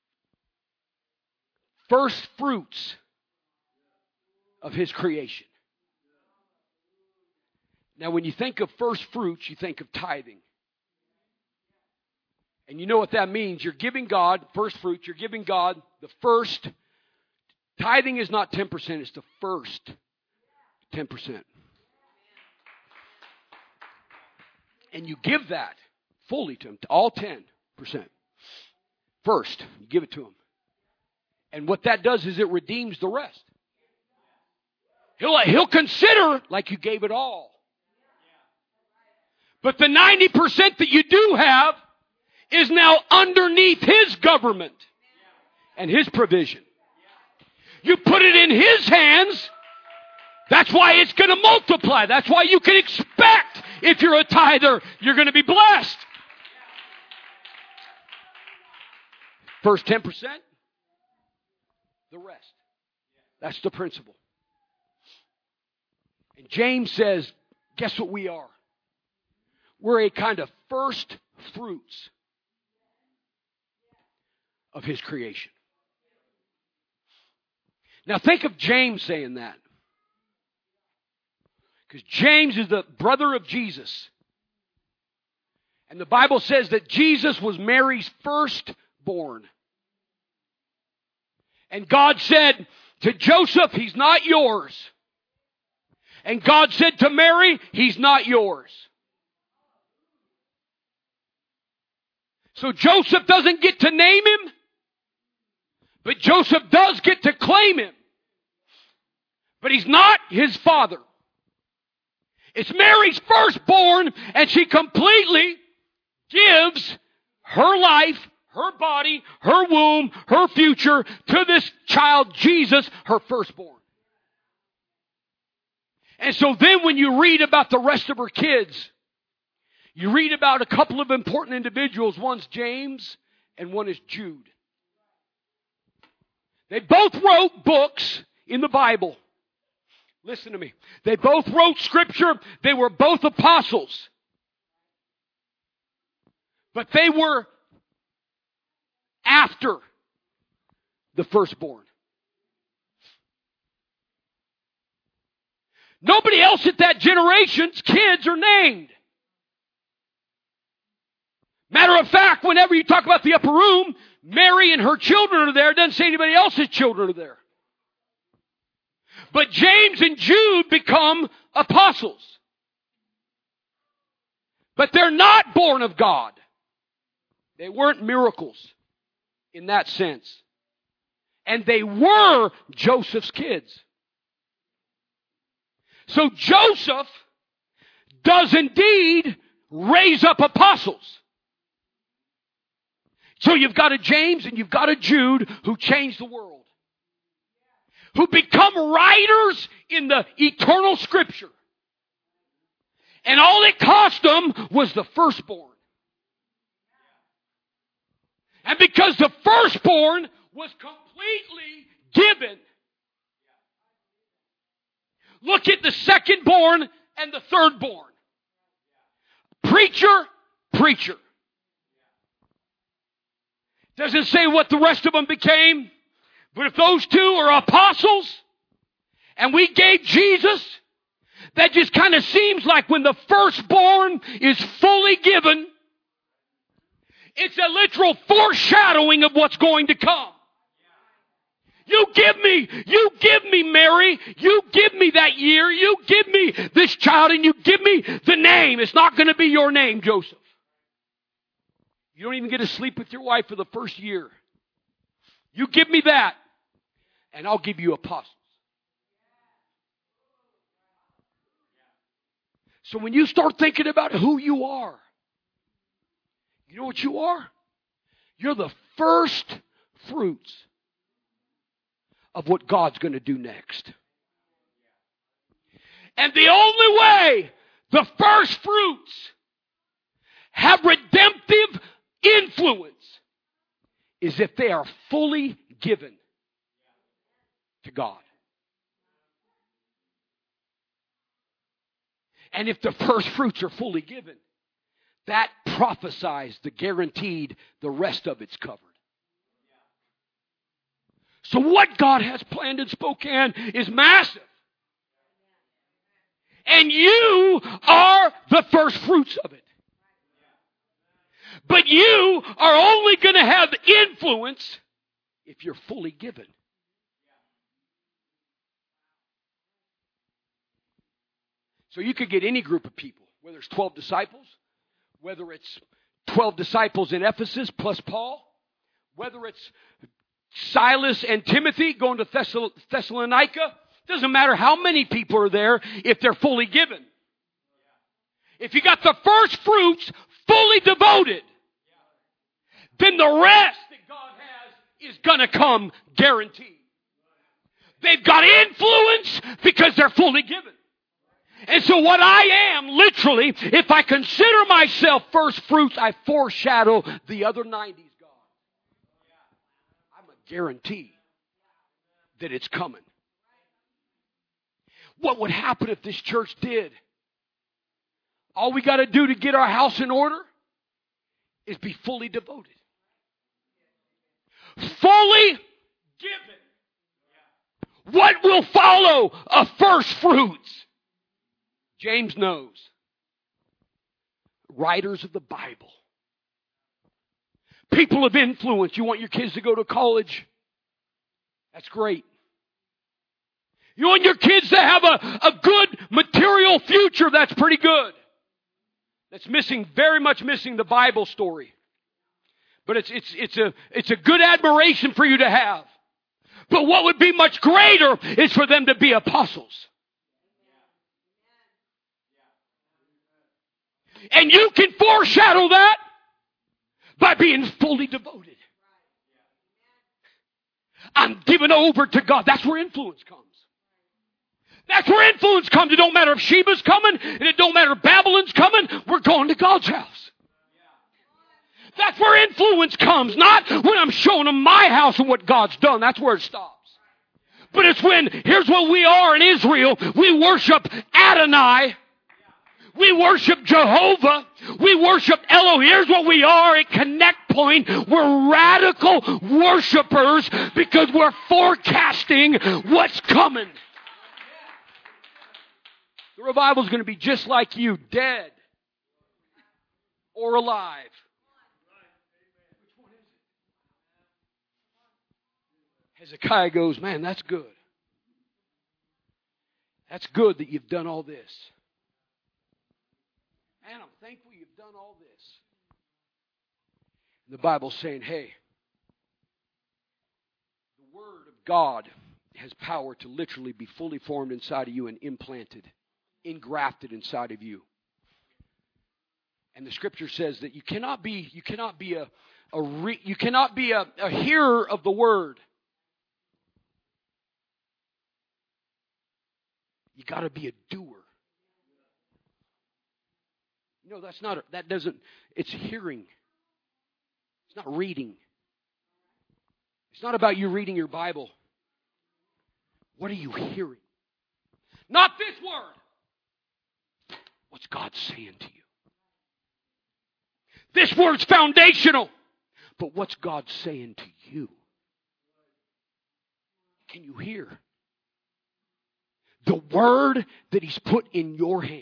first fruits of His creation. Now, when you think of first fruits, you think of tithing. And you know what that means. You're giving God, first fruits, you're giving God the first. Tithing is not 10%, it's the first 10%. And you give that fully to Him, to all 10%. First, you give it to Him. And what that does is it redeems the rest. He'll consider like you gave it all. But the 90% that you do have is now underneath His government and His provision. You put it in His hands. That's why it's going to multiply. That's why you can expect, if you're a tither, you're going to be blessed. First 10%, the rest. That's the principle. And James says, guess what we are? We're a kind of first fruits of His creation. Now think of James saying that. Because James is the brother of Jesus. And the Bible says that Jesus was Mary's firstborn. And God said to Joseph, He's not yours. And God said to Mary, He's not yours. So Joseph doesn't get to name him, but Joseph does get to claim him. But he's not his father. It's Mary's firstborn, and she completely gives her life, her body, her womb, her future to this child, Jesus, her firstborn. And so then when you read about the rest of her kids, you read about a couple of important individuals. One's James and one is Jude. They both wrote books in the Bible. Listen to me. They both wrote Scripture. They were both apostles. But they were after the firstborn. Nobody else at that generation's kids are named. Matter of fact, whenever you talk about the upper room, Mary and her children are there. It doesn't say anybody else's children are there. But James and Jude become apostles. But they're not born of God. They weren't miracles in that sense. And they were Joseph's kids. So Joseph does indeed raise up apostles. So you've got a James and you've got a Jude who changed the world. Who become writers in the eternal Scripture. And all it cost them was the firstborn. And because the firstborn was completely given, look at the secondborn and the thirdborn. Preacher. Doesn't say what the rest of them became. But if those two are apostles, and we gave Jesus, that just kind of seems like when the firstborn is fully given, it's a literal foreshadowing of what's going to come. You give me Mary, you give me that year, you give me this child, and you give me the name. It's not going to be your name, Joseph. You don't even get to sleep with your wife for the first year. You give me that, and I'll give you apostles. So when you start thinking about who you are, you know what you are? You're the first fruits of what God's going to do next. And the only way the first fruits have redemptive influence is if they are fully given to God. And if the first fruits are fully given, that prophesies the guaranteed the rest of it's covered. So what God has planned in Spokane is massive. And you are the first fruits of it. But you are only going to have influence if you're fully given. So you could get any group of people, whether it's 12 disciples, whether it's 12 disciples in Ephesus plus Paul, whether it's Silas and Timothy going to Thessalonica. Doesn't matter how many people are there if they're fully given. If you got the first fruits fully devoted, then the rest that God has is going to come guaranteed. They've got influence because they're fully given. And so what I am, literally, if I consider myself first fruits, I foreshadow the other 90's God. I'm a guarantee that it's coming. What would happen if this church did? All we got to do to get our house in order is be fully devoted. Fully given. What will follow a first fruits? James knows. Writers of the Bible. People of influence. You want your kids to go to college? That's great. You want your kids to have a good material future? That's pretty good. That's very much missing the Bible story. But it's a good admiration for you to have. But what would be much greater is for them to be apostles. And you can foreshadow that by being fully devoted. I'm given over to God. That's where influence comes. That's where influence comes. It don't matter if Sheba's coming, and it don't matter if Babylon's coming. We're going to God's house. That's where influence comes. Not when I'm showing them my house and what God's done. That's where it stops. But it's when, here's what we are in Israel. We worship Adonai. We worship Jehovah. We worship Elohim. Here's what we are at Connect Point. We're radical worshipers because we're forecasting what's coming. The revival is going to be just like you, dead or alive. Hezekiah goes, man, that's good. That's good that you've done all this. Man, I'm thankful you've done all this. The Bible's saying, hey, the Word of God has power to literally be fully formed inside of you and implanted, engrafted inside of you. And the Scripture says that you cannot be a hearer of the Word. You got to be a doer. No, it's hearing. It's not reading. It's not about you reading your Bible. What are you hearing? Not this word. What's God saying to you? This word's foundational. But what's God saying to you? Can you hear? The word that He's put in your hands.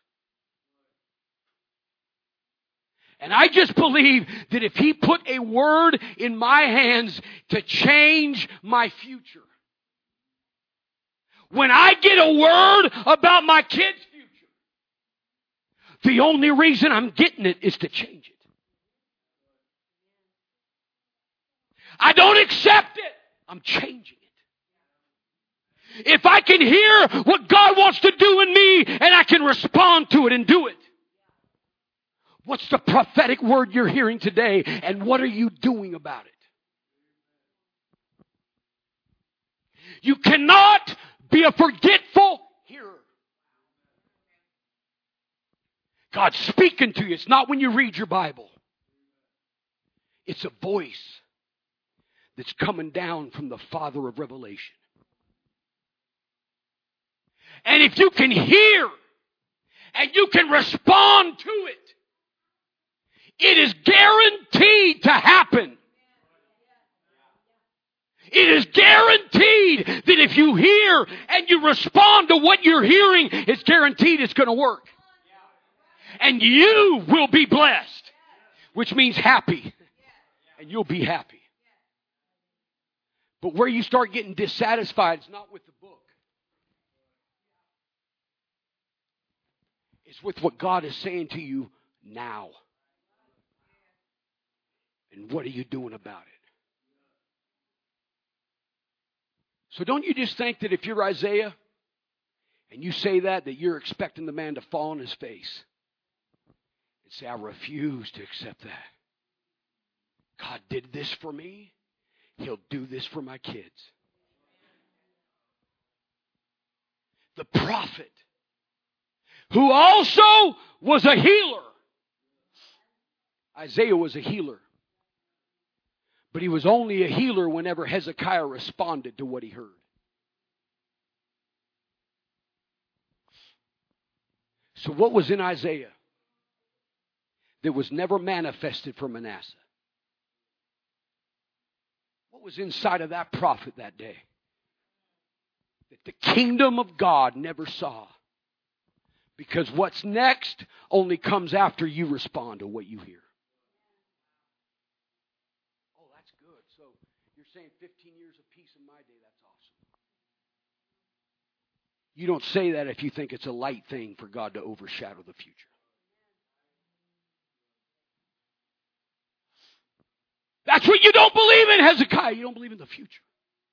And I just believe that if He put a word in my hands to change my future, when I get a word about my kid's future, the only reason I'm getting it is to change it. I don't accept it. I'm changing it. If I can hear what God wants to do in me and I can respond to it and do it. What's the prophetic word you're hearing today and what are you doing about it? You cannot be a forgetful hearer. God's speaking to you. It's not when you read your Bible. It's a voice that's coming down from the Father of revelation. And if you can hear and you can respond to it, it is guaranteed to happen. It is guaranteed that if you hear and you respond to what you're hearing, it's guaranteed it's going to work. And you will be blessed, which means happy. And you'll be happy. But where you start getting dissatisfied is not with the book. It's with what God is saying to you now. And what are you doing about it? So don't you just think that if you're Isaiah and you say that you're expecting the man to fall on his face and say, I refuse to accept that. God did this for me. He'll do this for my kids. The prophet, who also was a healer. Isaiah was a healer. But he was only a healer whenever Hezekiah responded to what he heard. So what was in Isaiah that was never manifested for Manasseh? What was inside of that prophet that day that the kingdom of God never saw? Because what's next only comes after you respond to what you hear. Oh, that's good. So you're saying 15 years of peace in my day, that's awesome. You don't say that if you think it's a light thing for God to overshadow the future. That's what you don't believe in, Hezekiah. You don't believe in the future.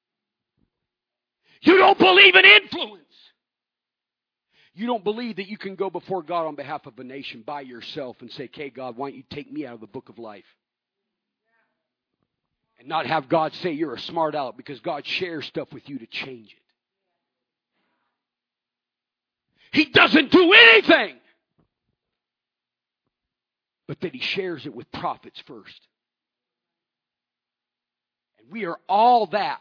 You don't believe in influence. You don't believe that you can go before God on behalf of a nation by yourself and say, okay, God, why don't you take me out of the book of life? And not have God say you're a smart aleck, because God shares stuff with you to change it. He doesn't do anything, but that He shares it with prophets first. And we are all that.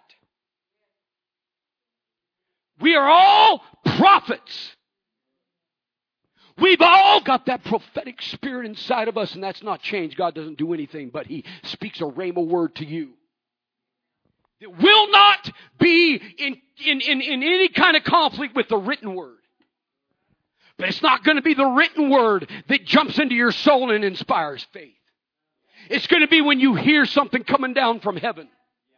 We are all prophets. We've all got that prophetic spirit inside of us, and that's not changed. God doesn't do anything, but He speaks a rhema word to you. It will not be in any kind of conflict with the written word. But it's not going to be the written word that jumps into your soul and inspires faith. It's going to be when you hear something coming down from heaven.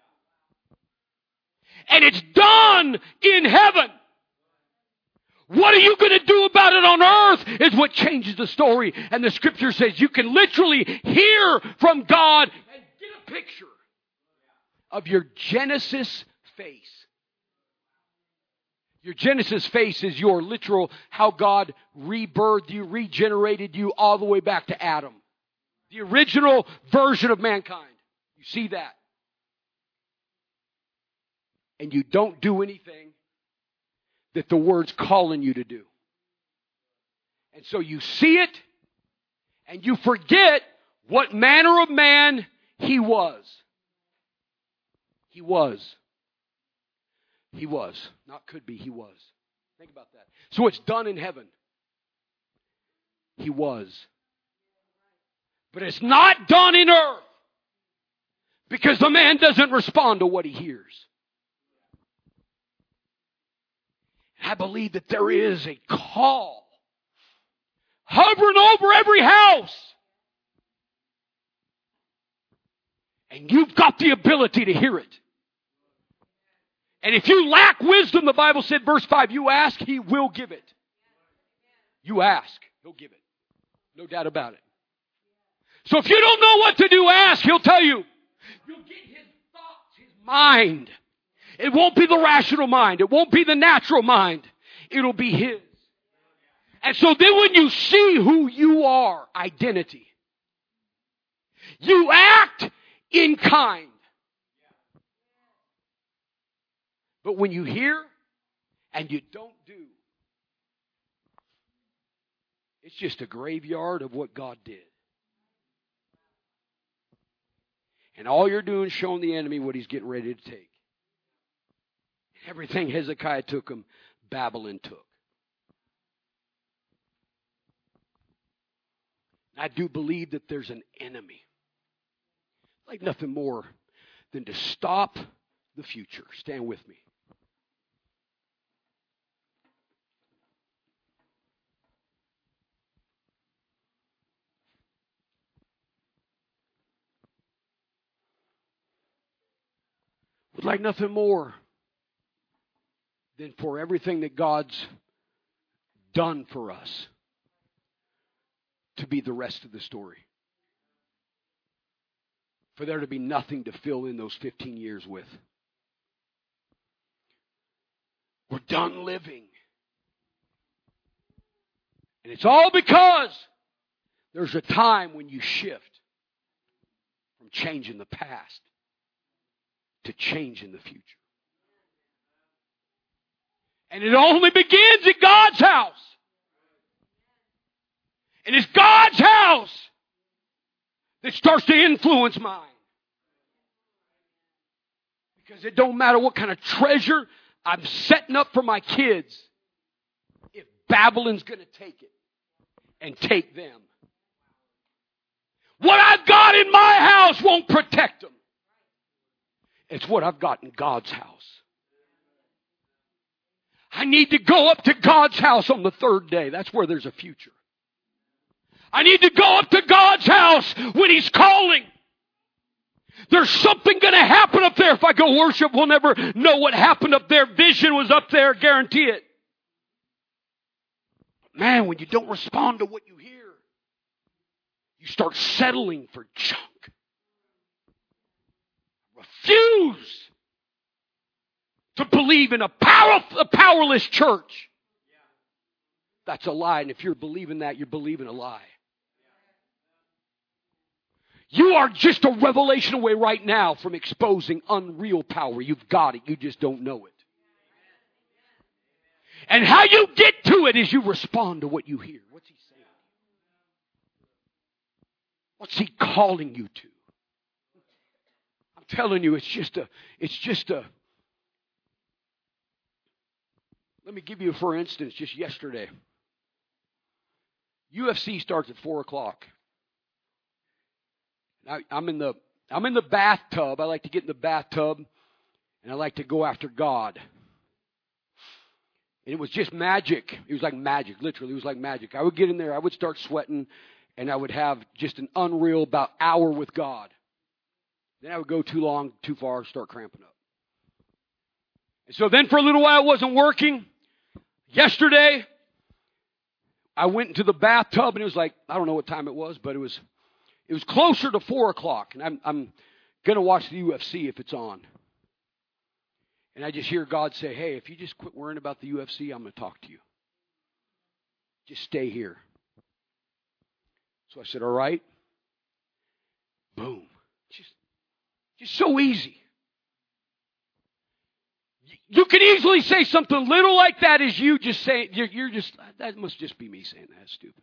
And it's done in heaven. What are you going to do about it on earth is what changes the story. And the scripture says you can literally hear from God and get a picture of your Genesis face. Your Genesis face is your literal, how God rebirthed you, regenerated you all the way back to Adam. The original version of mankind. You see that. And you don't do anything that the Word's calling you to do. And so you see it, and you forget what manner of man He was. He was. He was. Not could be, He was. Think about that. So it's done in heaven. He was. But it's not done in earth. Because the man doesn't respond to what he hears. I believe that there is a call hovering over every house. And you've got the ability to hear it. And if you lack wisdom, the Bible said, verse 5, you ask, He will give it. You ask, He'll give it. No doubt about it. So if you don't know what to do, ask. He'll tell you. You'll get His thoughts, His mind. It won't be the rational mind. It won't be the natural mind. It'll be His. And so then when you see who you are, identity, you act in kind. But when you hear and you don't do, it's just a graveyard of what God did. And all you're doing is showing the enemy what he's getting ready to take. Everything Hezekiah took him, Babylon took. I do believe that there's an enemy. Like nothing more than to stop the future. Stand with me. Would like nothing more than for everything that God's done for us to be the rest of the story. For there to be nothing to fill in those 15 years with. We're done living. And it's all because there's a time when you shift from changing the past to changing the future. And it only begins at God's house. And it's God's house that starts to influence mine. Because it don't matter what kind of treasure I'm setting up for my kids, if Babylon's going to take it and take them. What I've got in my house won't protect them. It's what I've got in God's house. I need to go up to God's house on the third day. That's where there's a future. I need to go up to God's house when He's calling. There's something going to happen up there. If I go worship, we'll never know what happened up there. Vision was up there, guarantee it. Man, when you don't respond to what you hear, you start settling for junk. Refuse to believe in a powerless church. That's a lie. And if you're believing that, you're believing a lie. You are just a revelation away right now from exposing unreal power. You've got it. You just don't know it. And how you get to it is you respond to what you hear. What's He saying? What's He calling you to? I'm telling you, it's just a. Let me give you, for instance, just yesterday. UFC starts at 4 o'clock. I'm in the bathtub. I like to get in the bathtub, and I like to go after God. And it was just magic. It was like magic, literally. It was like magic. I would get in there, I would start sweating, and I would have just an unreal about hour with God. Then I would go too long, too far, start cramping up. And so then for a little while it wasn't working. Yesterday, I went into the bathtub, and it was like, I don't know what time it was, but it was closer to 4 o'clock. And I'm going to watch the UFC if it's on. And I just hear God say, hey, if you just quit worrying about the UFC, I'm going to talk to you. Just stay here. So I said, all right. Boom. Just so easy. You can easily say something little like that as you just say, that must just be me saying that. That's stupid.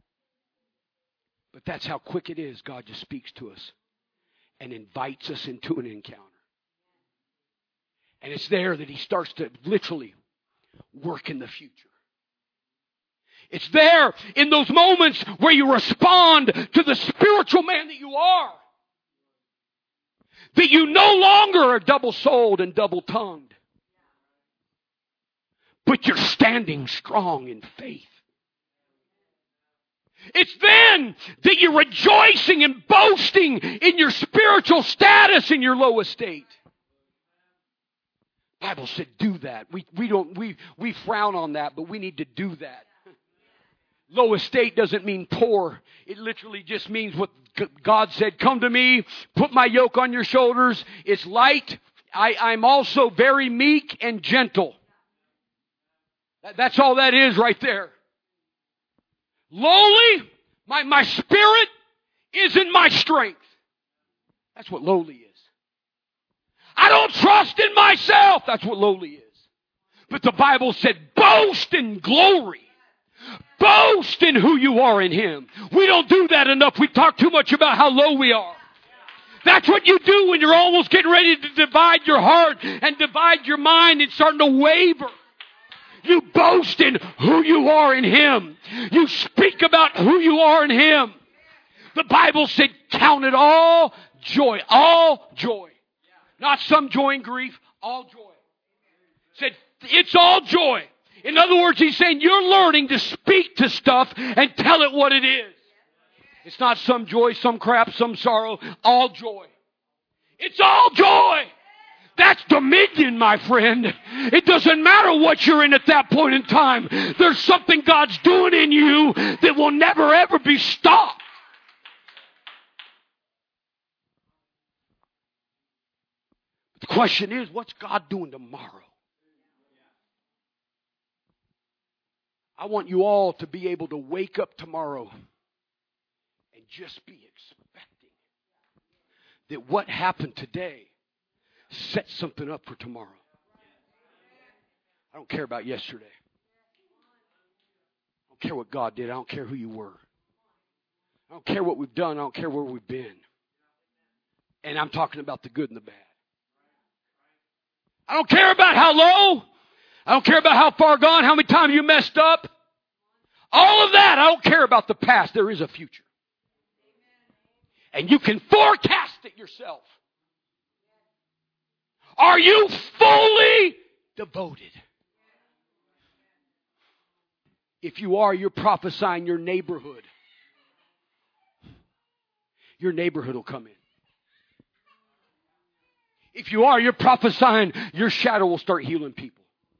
But that's how quick it is. God just speaks to us and invites us into an encounter. And it's there that He starts to literally work in the future. It's there in those moments where you respond to the spiritual man that you are. That you no longer are double-souled and double-tongued. But you're standing strong in faith. It's then that you're rejoicing and boasting in your spiritual status in your low estate. The Bible said do that. We frown on that, but we need to do that. Low estate doesn't mean poor. It literally just means what God said, come to me, put my yoke on your shoulders. It's light. I'm also very meek and gentle. That's all that is right there. Lowly, my spirit isn't my strength. That's what lowly is. I don't trust in myself. That's what lowly is. But the Bible said, boast in glory. Boast in who you are in Him. We don't do that enough. We talk too much about how low we are. That's what you do when you're almost getting ready to divide your heart and divide your mind and starting to waver. You boast in who you are in Him. You speak about who you are in Him. The Bible said, count it all joy. All joy. Not some joy and grief. All joy. Said, it's all joy. In other words, He's saying you're learning to speak to stuff and tell it what it is. It's not some joy, some crap, some sorrow. All joy. It's all joy. That's dominion, my friend. It doesn't matter what you're in at that point in time. There's something God's doing in you that will never ever be stopped. The question is, what's God doing tomorrow? I want you all to be able to wake up tomorrow and just be expecting that what happened today sets something up for tomorrow. I don't care about yesterday. I don't care what God did. I don't care who you were. I don't care what we've done. I don't care where we've been. And I'm talking about the good and the bad. I don't care about how low. I don't care about how far gone, how many times you messed up. All of that, I don't care about the past. There is a future. And you can forecast it yourself. Are you fully devoted? If you are, you're prophesying your neighborhood. Your neighborhood will come in. If you are, you're prophesying your shadow will start healing people.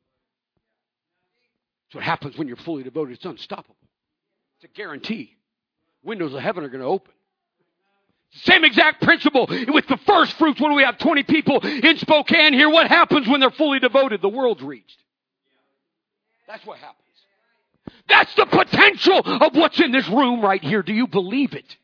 That's what happens when you're fully devoted. It's unstoppable. It's a guarantee. Windows of heaven are going to open. Same exact principle with the first fruits when we have 20 people in Spokane here. What happens when they're fully devoted? The world's reached. That's what happens. That's the potential of what's in this room right here. Do you believe it?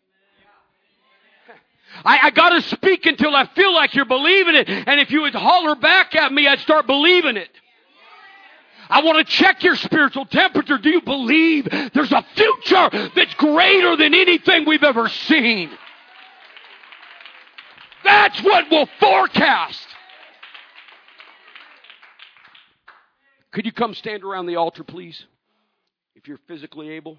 I got to speak until I feel like you're believing it. And if you would holler back at me, I'd start believing it. I want to check your spiritual temperature. Do you believe there's a future that's greater than anything we've ever seen? That's what we'll forecast. Could you come stand around the altar, please? If you're physically able.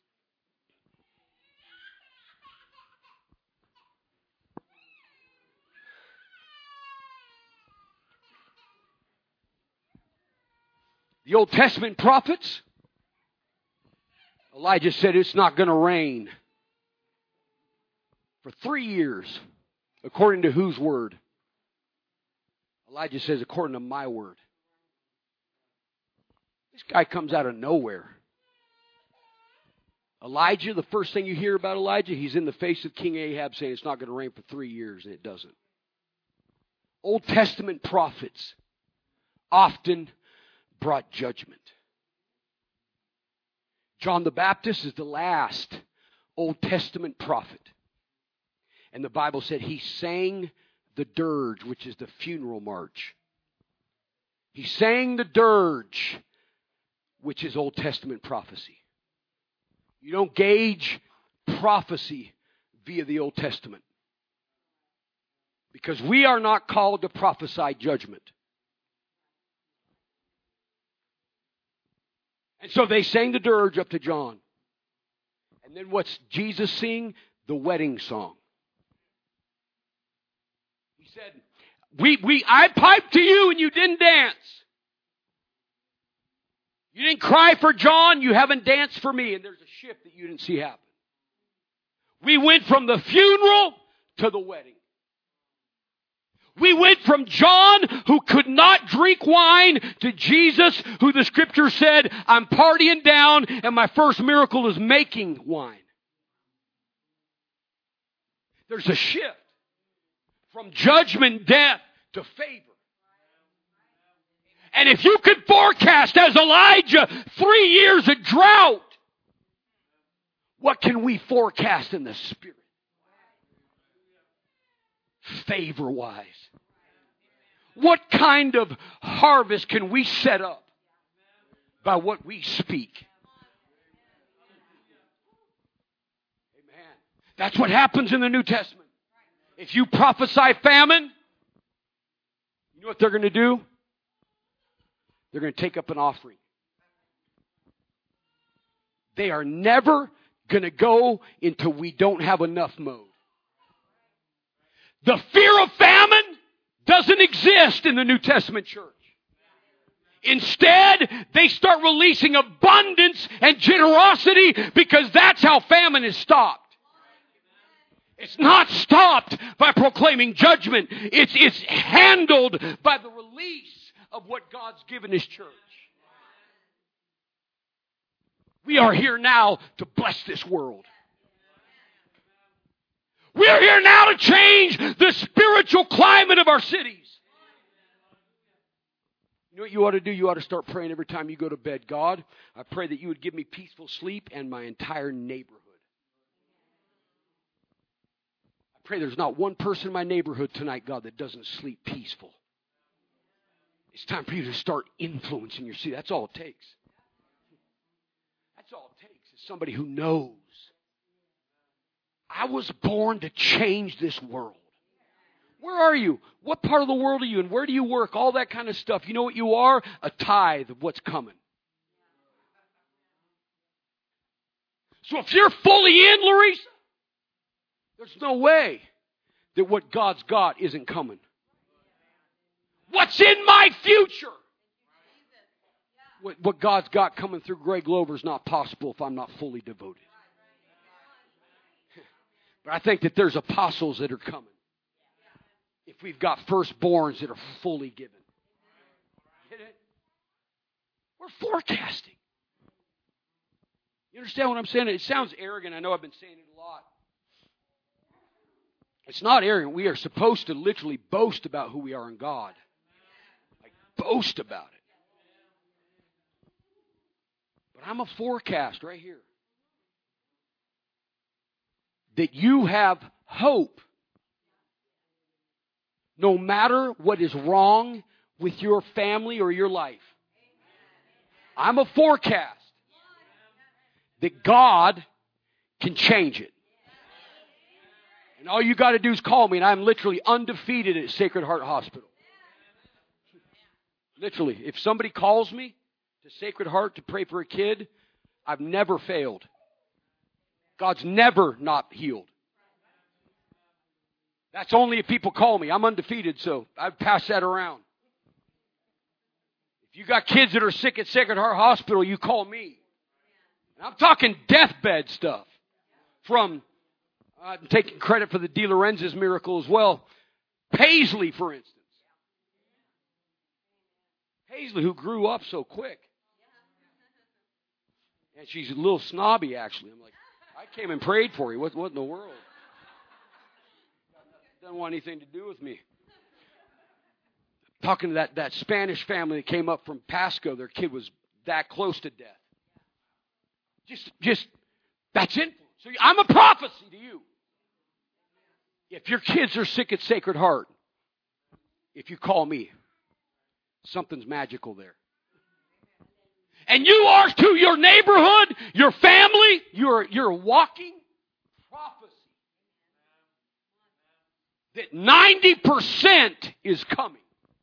The Old Testament prophets, Elijah said it's not going to rain for 3 years. According to whose word? Elijah says, according to my word. This guy comes out of nowhere. Elijah, the first thing you hear about Elijah, he's in the face of King Ahab saying it's not going to rain for 3 years, and it doesn't. Old Testament prophets often brought judgment. John the Baptist is the last Old Testament prophet. And the Bible said he sang the dirge, which is the funeral march. He sang the dirge, which is Old Testament prophecy. You don't gauge prophecy via the Old Testament. Because we are not called to prophesy judgment. And so they sang the dirge up to John. And then what's Jesus sing? The wedding song. He said, I piped to you and you didn't dance. You didn't cry for John, you haven't danced for me. And there's a shift that you didn't see happen. We went from the funeral to the wedding. We went from John, who could not drink wine, to Jesus, who the Scripture said, I'm partying down, and my first miracle is making wine. There's a shift from judgment, death, to favor. And if you could forecast, as Elijah, 3 years of drought, what can we forecast in the Spirit? Favor-wise. What kind of harvest can we set up by what we speak? Amen. That's what happens in the New Testament. If you prophesy famine, you know what they're going to do? They're going to take up an offering. They are never going to go into we don't have enough mode. The fear of famine doesn't exist in the New Testament church. Instead, they start releasing abundance and generosity because that's how famine is stopped. It's not stopped by proclaiming judgment. It's handled by the release of what God's given His church. We are here now to bless this world. We are here now to change the spiritual climate of our cities. You know what you ought to do? You ought to start praying every time you go to bed. God, I pray that you would give me peaceful sleep and my entire neighborhood. I pray there's not one person in my neighborhood tonight, God, that doesn't sleep peaceful. It's time for you to start influencing your city. That's all it takes. That's all it takes is somebody who knows. I was born to change this world. Where are you? What part of the world are you in? Where do you work? All that kind of stuff. You know what you are? A tithe of what's coming. So if you're fully in, Larissa, there's no way that what God's got isn't coming. What's in my future? What God's got coming through Greg Glover is not possible if I'm not fully devoted. But I think that there's apostles that are coming. If we've got firstborns that are fully given. Get it? We're forecasting. You understand what I'm saying? It sounds arrogant. I know I've been saying it a lot. It's not arrogant. We are supposed to literally boast about who we are in God. Like, boast about it. But I'm a forecast right here. That you have hope. No matter what is wrong with your family or your life. I'm a forecast that God can change it. And all you got to do is call me, and I'm literally undefeated at Sacred Heart Hospital. Literally. If somebody calls me to Sacred Heart to pray for a kid, I've never failed. God's never not healed. That's only if people call me. I'm undefeated, so I've passed that around. If you got kids that are sick at Sacred Heart Hospital, you call me. And I'm talking deathbed stuff. From, I'm taking credit for the De Lorenz's miracle as well. Paisley, for instance. Paisley, who grew up so quick. And she's a little snobby, actually. I'm like, I came and prayed for you. What in the world? Doesn't want anything to do with me. Talking to that Spanish family that came up from Pasco. Their kid was that close to death. Just that's influence. So I'm a prophecy to you. If your kids are sick at Sacred Heart, if you call me, something's magical there. And you are to your neighborhood, your family, you're a walking prophecy. That 90% is coming.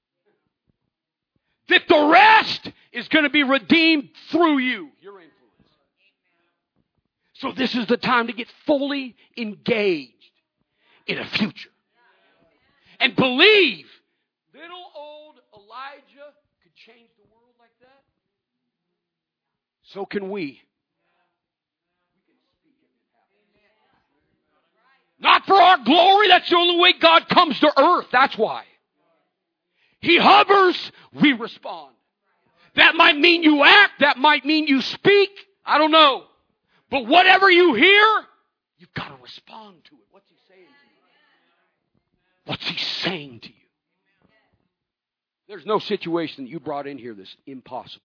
That the rest is going to be redeemed through you, your influence. So this is the time to get fully engaged in a future. And believe little old Elijah could change the world like that. So can we. Not for our glory. That's the only way God comes to earth. That's why. He hovers, we respond. That might mean you act. That might mean you speak. I don't know. But whatever you hear, you've got to respond to it. What's He saying to you? What's He saying to you? There's no situation that you brought in here that's impossible.